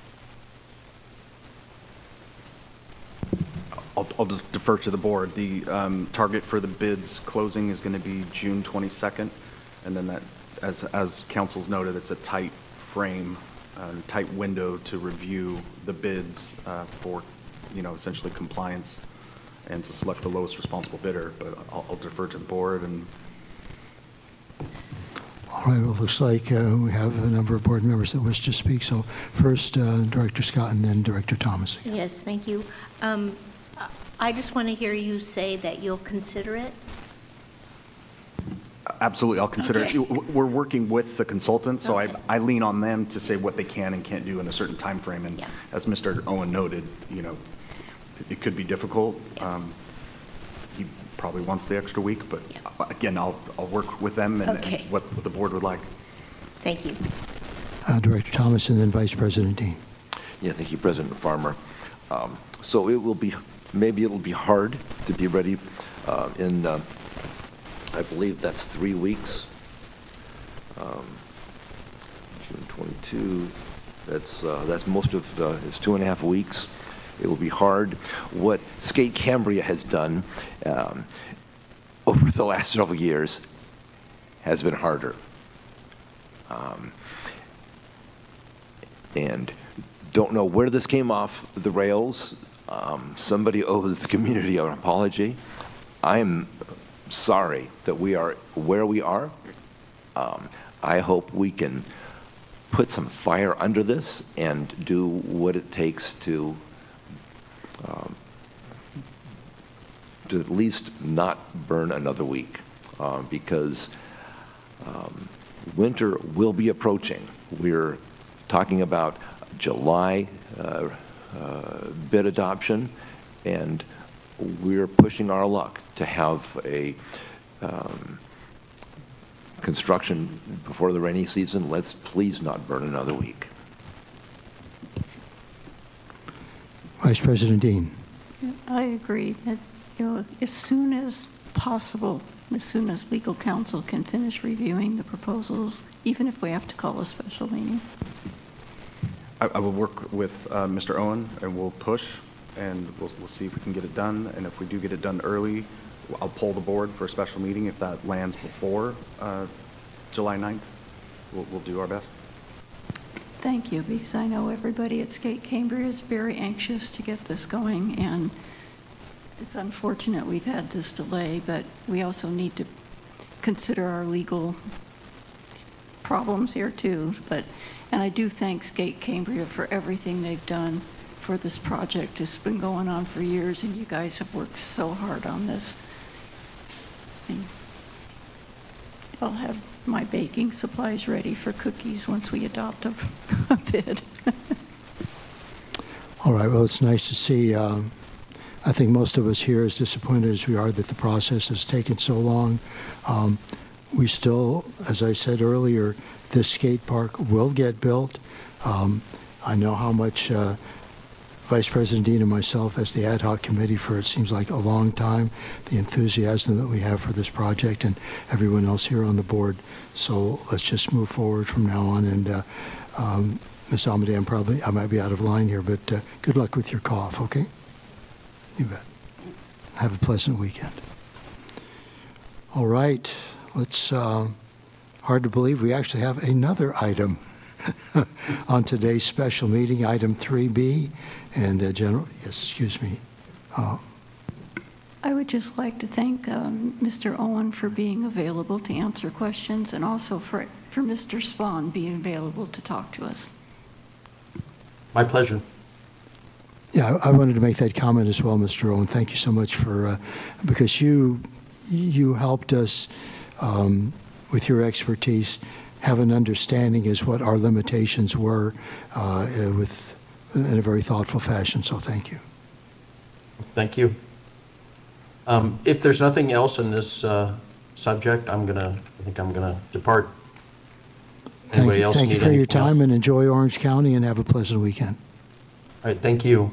I'll, I'll just defer to the board. The um, target for the bids closing is going to be June twenty-second, and then that, as as council's noted, it's a tight frame, uh, tight window to review the bids uh, for, you know, essentially compliance, and to select the lowest responsible bidder. But I'll, I'll defer to the board. And All right, well, it looks like uh, we have a number of board members that wish to speak. So first, uh, Director Scott and then Director Thomas. Yes, thank you. Um, I just want to hear you say that you'll consider it. absolutely, I'll consider Okay. it. We're working with the consultant, so Okay. I, I lean on them to say what they can and can't do in a certain time frame. And Yeah. as Mister Owen noted, you know, it, it could be difficult. Um, he probably wants the extra week, but Yeah. again, I'll I'll work with them and, Okay. and what, what the board would like. Thank you. Uh, Director Thomas and then Vice President Dean. Yeah, thank you, President Farmer. Um, so it will be, maybe it will be hard to be ready uh, in, uh, I believe that's three weeks. Um, June twenty-two, that's, uh, that's most of, uh, it's two and a half weeks. It will be hard. What Skate Cambria has done um, over the last several years has been harder. Um, and don't know where this came off the rails. Um, somebody owes the community an apology. I'm sorry that we are where we are. Um, I hope we can put some fire under this and do what it takes to um, to at least not burn another week, uh, because um, winter will be approaching. We're talking about July uh, uh, bid adoption, and we're pushing our luck to have a um, construction before the rainy season. Let's please not burn another week. Vice President Dean. I agree that, you know, as soon as possible, as soon as legal counsel can finish reviewing the proposals, even if we have to call a special meeting. I, I will work with uh, Mister Owen, and we'll push, and we'll, we'll see if we can get it done. And if we do get it done early, I'll poll the board for a special meeting. If that lands before uh, July ninth, we'll, we'll do our best. Thank you, because I know everybody at Skate Cambria is very anxious to get this going, and it's unfortunate we've had this delay, but we also need to consider our legal problems here too. But, and I do thank Skate Cambria for everything they've done for this project. It's been going on for years, and you guys have worked so hard on this. And I'll have my baking supplies ready for cookies once we adopt a, a bid. All right, well, it's nice to see. Um, I think most of us here, as disappointed as we are that the process has taken so long, um, we still, as I said earlier, this skate park will get built. Um, I know how much uh, Vice President Dean and myself, as the ad hoc committee for it seems like a long time, the enthusiasm that we have for this project, and everyone else here on the board. So let's just move forward from now on. And uh, um, Miz Amedee, I'm probably, I might be out of line here, but uh, good luck with your cough, okay? You bet. Have a pleasant weekend. All right, let's, uh, hard to believe we actually have another item on today's special meeting, item three B, and uh, General, yes, excuse me. Uh, I would just like to thank um, Mister Owen for being available to answer questions, and also for, for Mister Spahn being available to talk to us. My pleasure. Yeah, I, I wanted to make that comment as well, Mister Owen. Thank you so much for, uh, because you, you helped us um, with your expertise have an understanding as what our limitations were uh, with in a very thoughtful fashion. So thank you. Thank you. Um, if there's nothing else in this uh, subject, I'm gonna. I think I'm gonna depart. Thank Anybody you, else thank need you for your time anything and enjoy Orange County and have a pleasant weekend. All right. Thank you.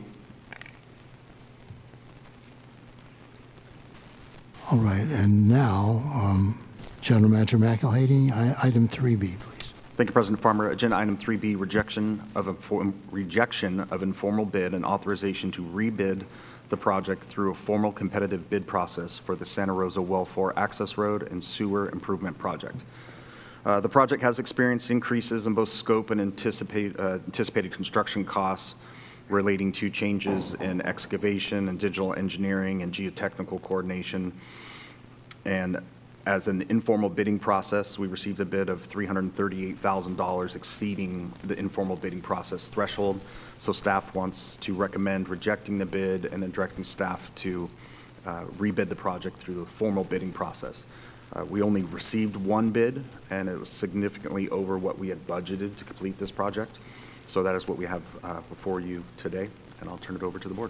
All right, and now um, General Manager McElhaney, item three B, please. Thank you, President Farmer. Agenda item three B, rejection of inform, rejection of informal bid and authorization to rebid the project through a formal competitive bid process for the Santa Rosa Well four Access Road and Sewer Improvement Project. Uh, the project has experienced increases in both scope and anticipate, uh, anticipated construction costs relating to changes in excavation and digital engineering and geotechnical coordination. And as an informal bidding process, we received a bid of three hundred thirty-eight thousand dollars, exceeding the informal bidding process threshold. So staff wants to recommend rejecting the bid and then directing staff to uh, rebid the project through the formal bidding process. Uh, we only received one bid, and it was significantly over what we had budgeted to complete this project. So that is what we have uh, before you today, and I'll turn it over to the board.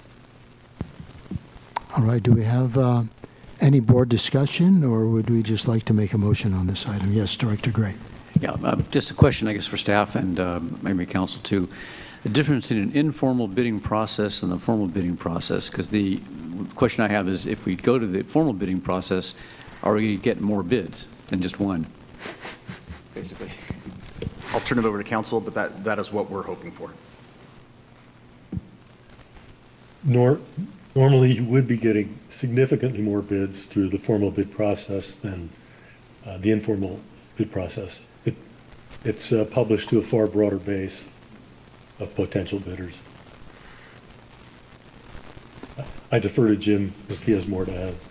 All right, do we have uh, any board discussion, or would we just like to make a motion on this item? Yes, Director Gray. Yeah, uh, just a question, I guess, for staff and uh, maybe council too. The difference in an informal bidding process and the formal bidding process, because the question I have is, if we go to the formal bidding process, are we going to get more bids than just one? Basically. I'll turn it over to council, but that, that is what we're hoping for. Nor, normally, you would be getting significantly more bids through the formal bid process than uh, the informal bid process. It, it's uh, published to a far broader base of potential bidders. I defer to Jim if he has more to add.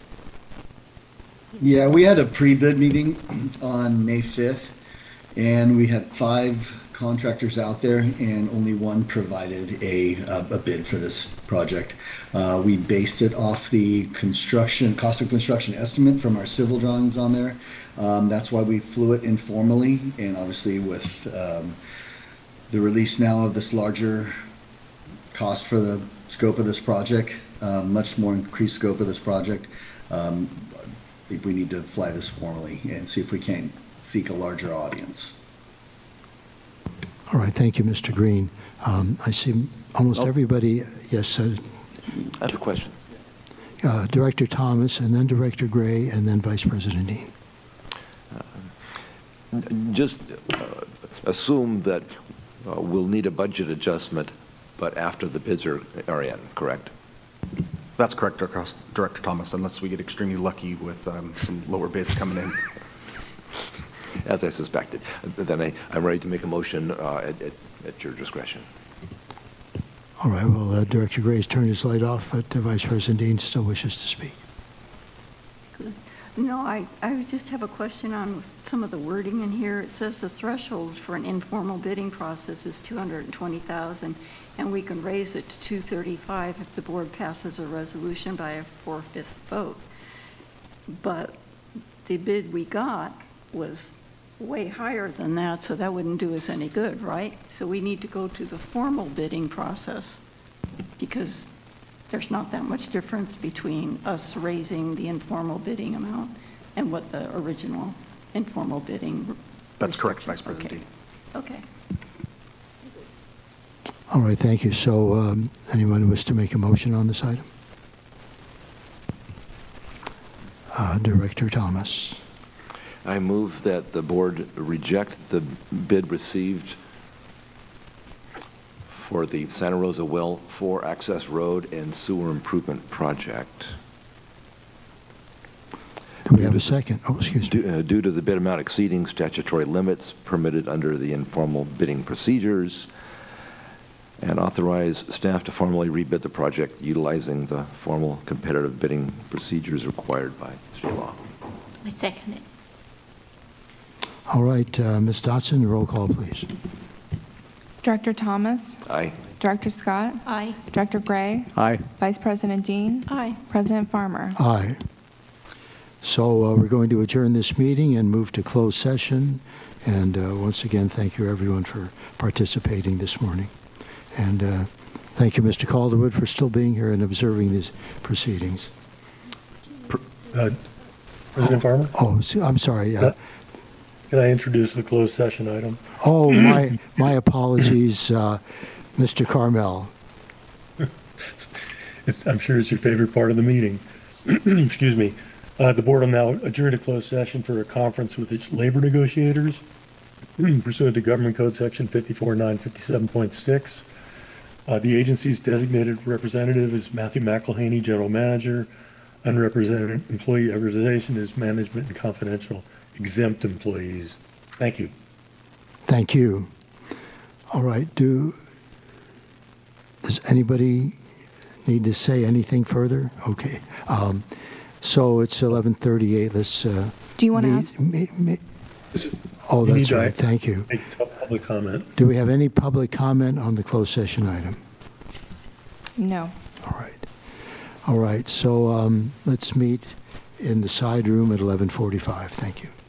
Yeah, we had a pre-bid meeting on May fifth, and we had five contractors out there, and only one provided a, a bid for this project. Uh, we based it off the construction, cost of construction estimate from our civil drawings on there. Um, that's why we flew it informally, and obviously with um, the release now of this larger cost for the scope of this project, uh, much more increased scope of this project, um, I think we need to fly this formally and see if we can seek a larger audience. All right, thank you, Mister Green. Um, I see almost Oh. everybody, yes, uh, I have a question. uh, Director Thomas, and then Director Gray, and then Vice President Dean. Just uh, assume that uh, we'll need a budget adjustment, but after the bids are, are in, correct? That's correct, Director Director Thomas, unless we get extremely lucky with um, some lower bids coming in. As I suspected. Then I, I'm ready to make a motion uh, at, at, at your discretion. All right, well, uh, Director Gray's turned his light off, but uh, Vice President Dean still wishes to speak. Good. No, I, I just have a question on some of the wording in here. It says the threshold for an informal bidding process is two hundred twenty thousand dollars, and we can raise it to two hundred thirty-five if the board passes a resolution by a four-fifths vote. But the bid we got was way higher than that, so that wouldn't do us any good, right? So we need to go to the formal bidding process because there's not that much difference between us raising the informal bidding amount and what the original informal bidding. That's correct, Vice President Dean. Okay. All right, thank you. So um, anyone wish to make a motion on this item? Uh, Director Thomas. I move that the board reject the bid received for the Santa Rosa Well four Access Road and Sewer Improvement Project. Do we have a second? Oh, excuse me. Due, uh, due to the bid amount exceeding statutory limits permitted under the informal bidding procedures, and authorize staff to formally rebid the project utilizing the formal competitive bidding procedures required by state law. I second it. All right, uh, Miz Dotson, roll call, please. Director Thomas? Aye. Director Scott? Aye. Director Gray? Aye. Vice President Dean? Aye. President Farmer? Aye. So uh, we're going to adjourn this meeting and move to closed session. And uh, once again, thank you everyone for participating this morning. And uh, thank you, Mister Calderwood, for still being here and observing these proceedings. Uh, President Farmer? Oh, so- I'm sorry. Uh, Can I introduce the closed session item? oh, my my apologies, uh, Mister Carmel. It's, it's, I'm sure it's your favorite part of the meeting. Excuse me. Uh, the board will now adjourn to closed session for a conference with its labor negotiators pursuant to Government Code Section fifty-four nine fifty-seven point six. Uh, the agency's designated representative is Matthew McElhaney, General Manager. Unrepresented employee representation is management and confidential exempt employees. Thank you. Thank you. All right. Do does anybody need to say anything further? Okay. Um, so it's eleven thirty-eight. Let's. Uh, Do you want to meet- ask? me- me- oh, You need that's to right. Thank you. Make a public comment. Do we have any public comment on the closed session item? No. All right. All right. So um, let's meet in the side room at eleven forty-five. Thank you.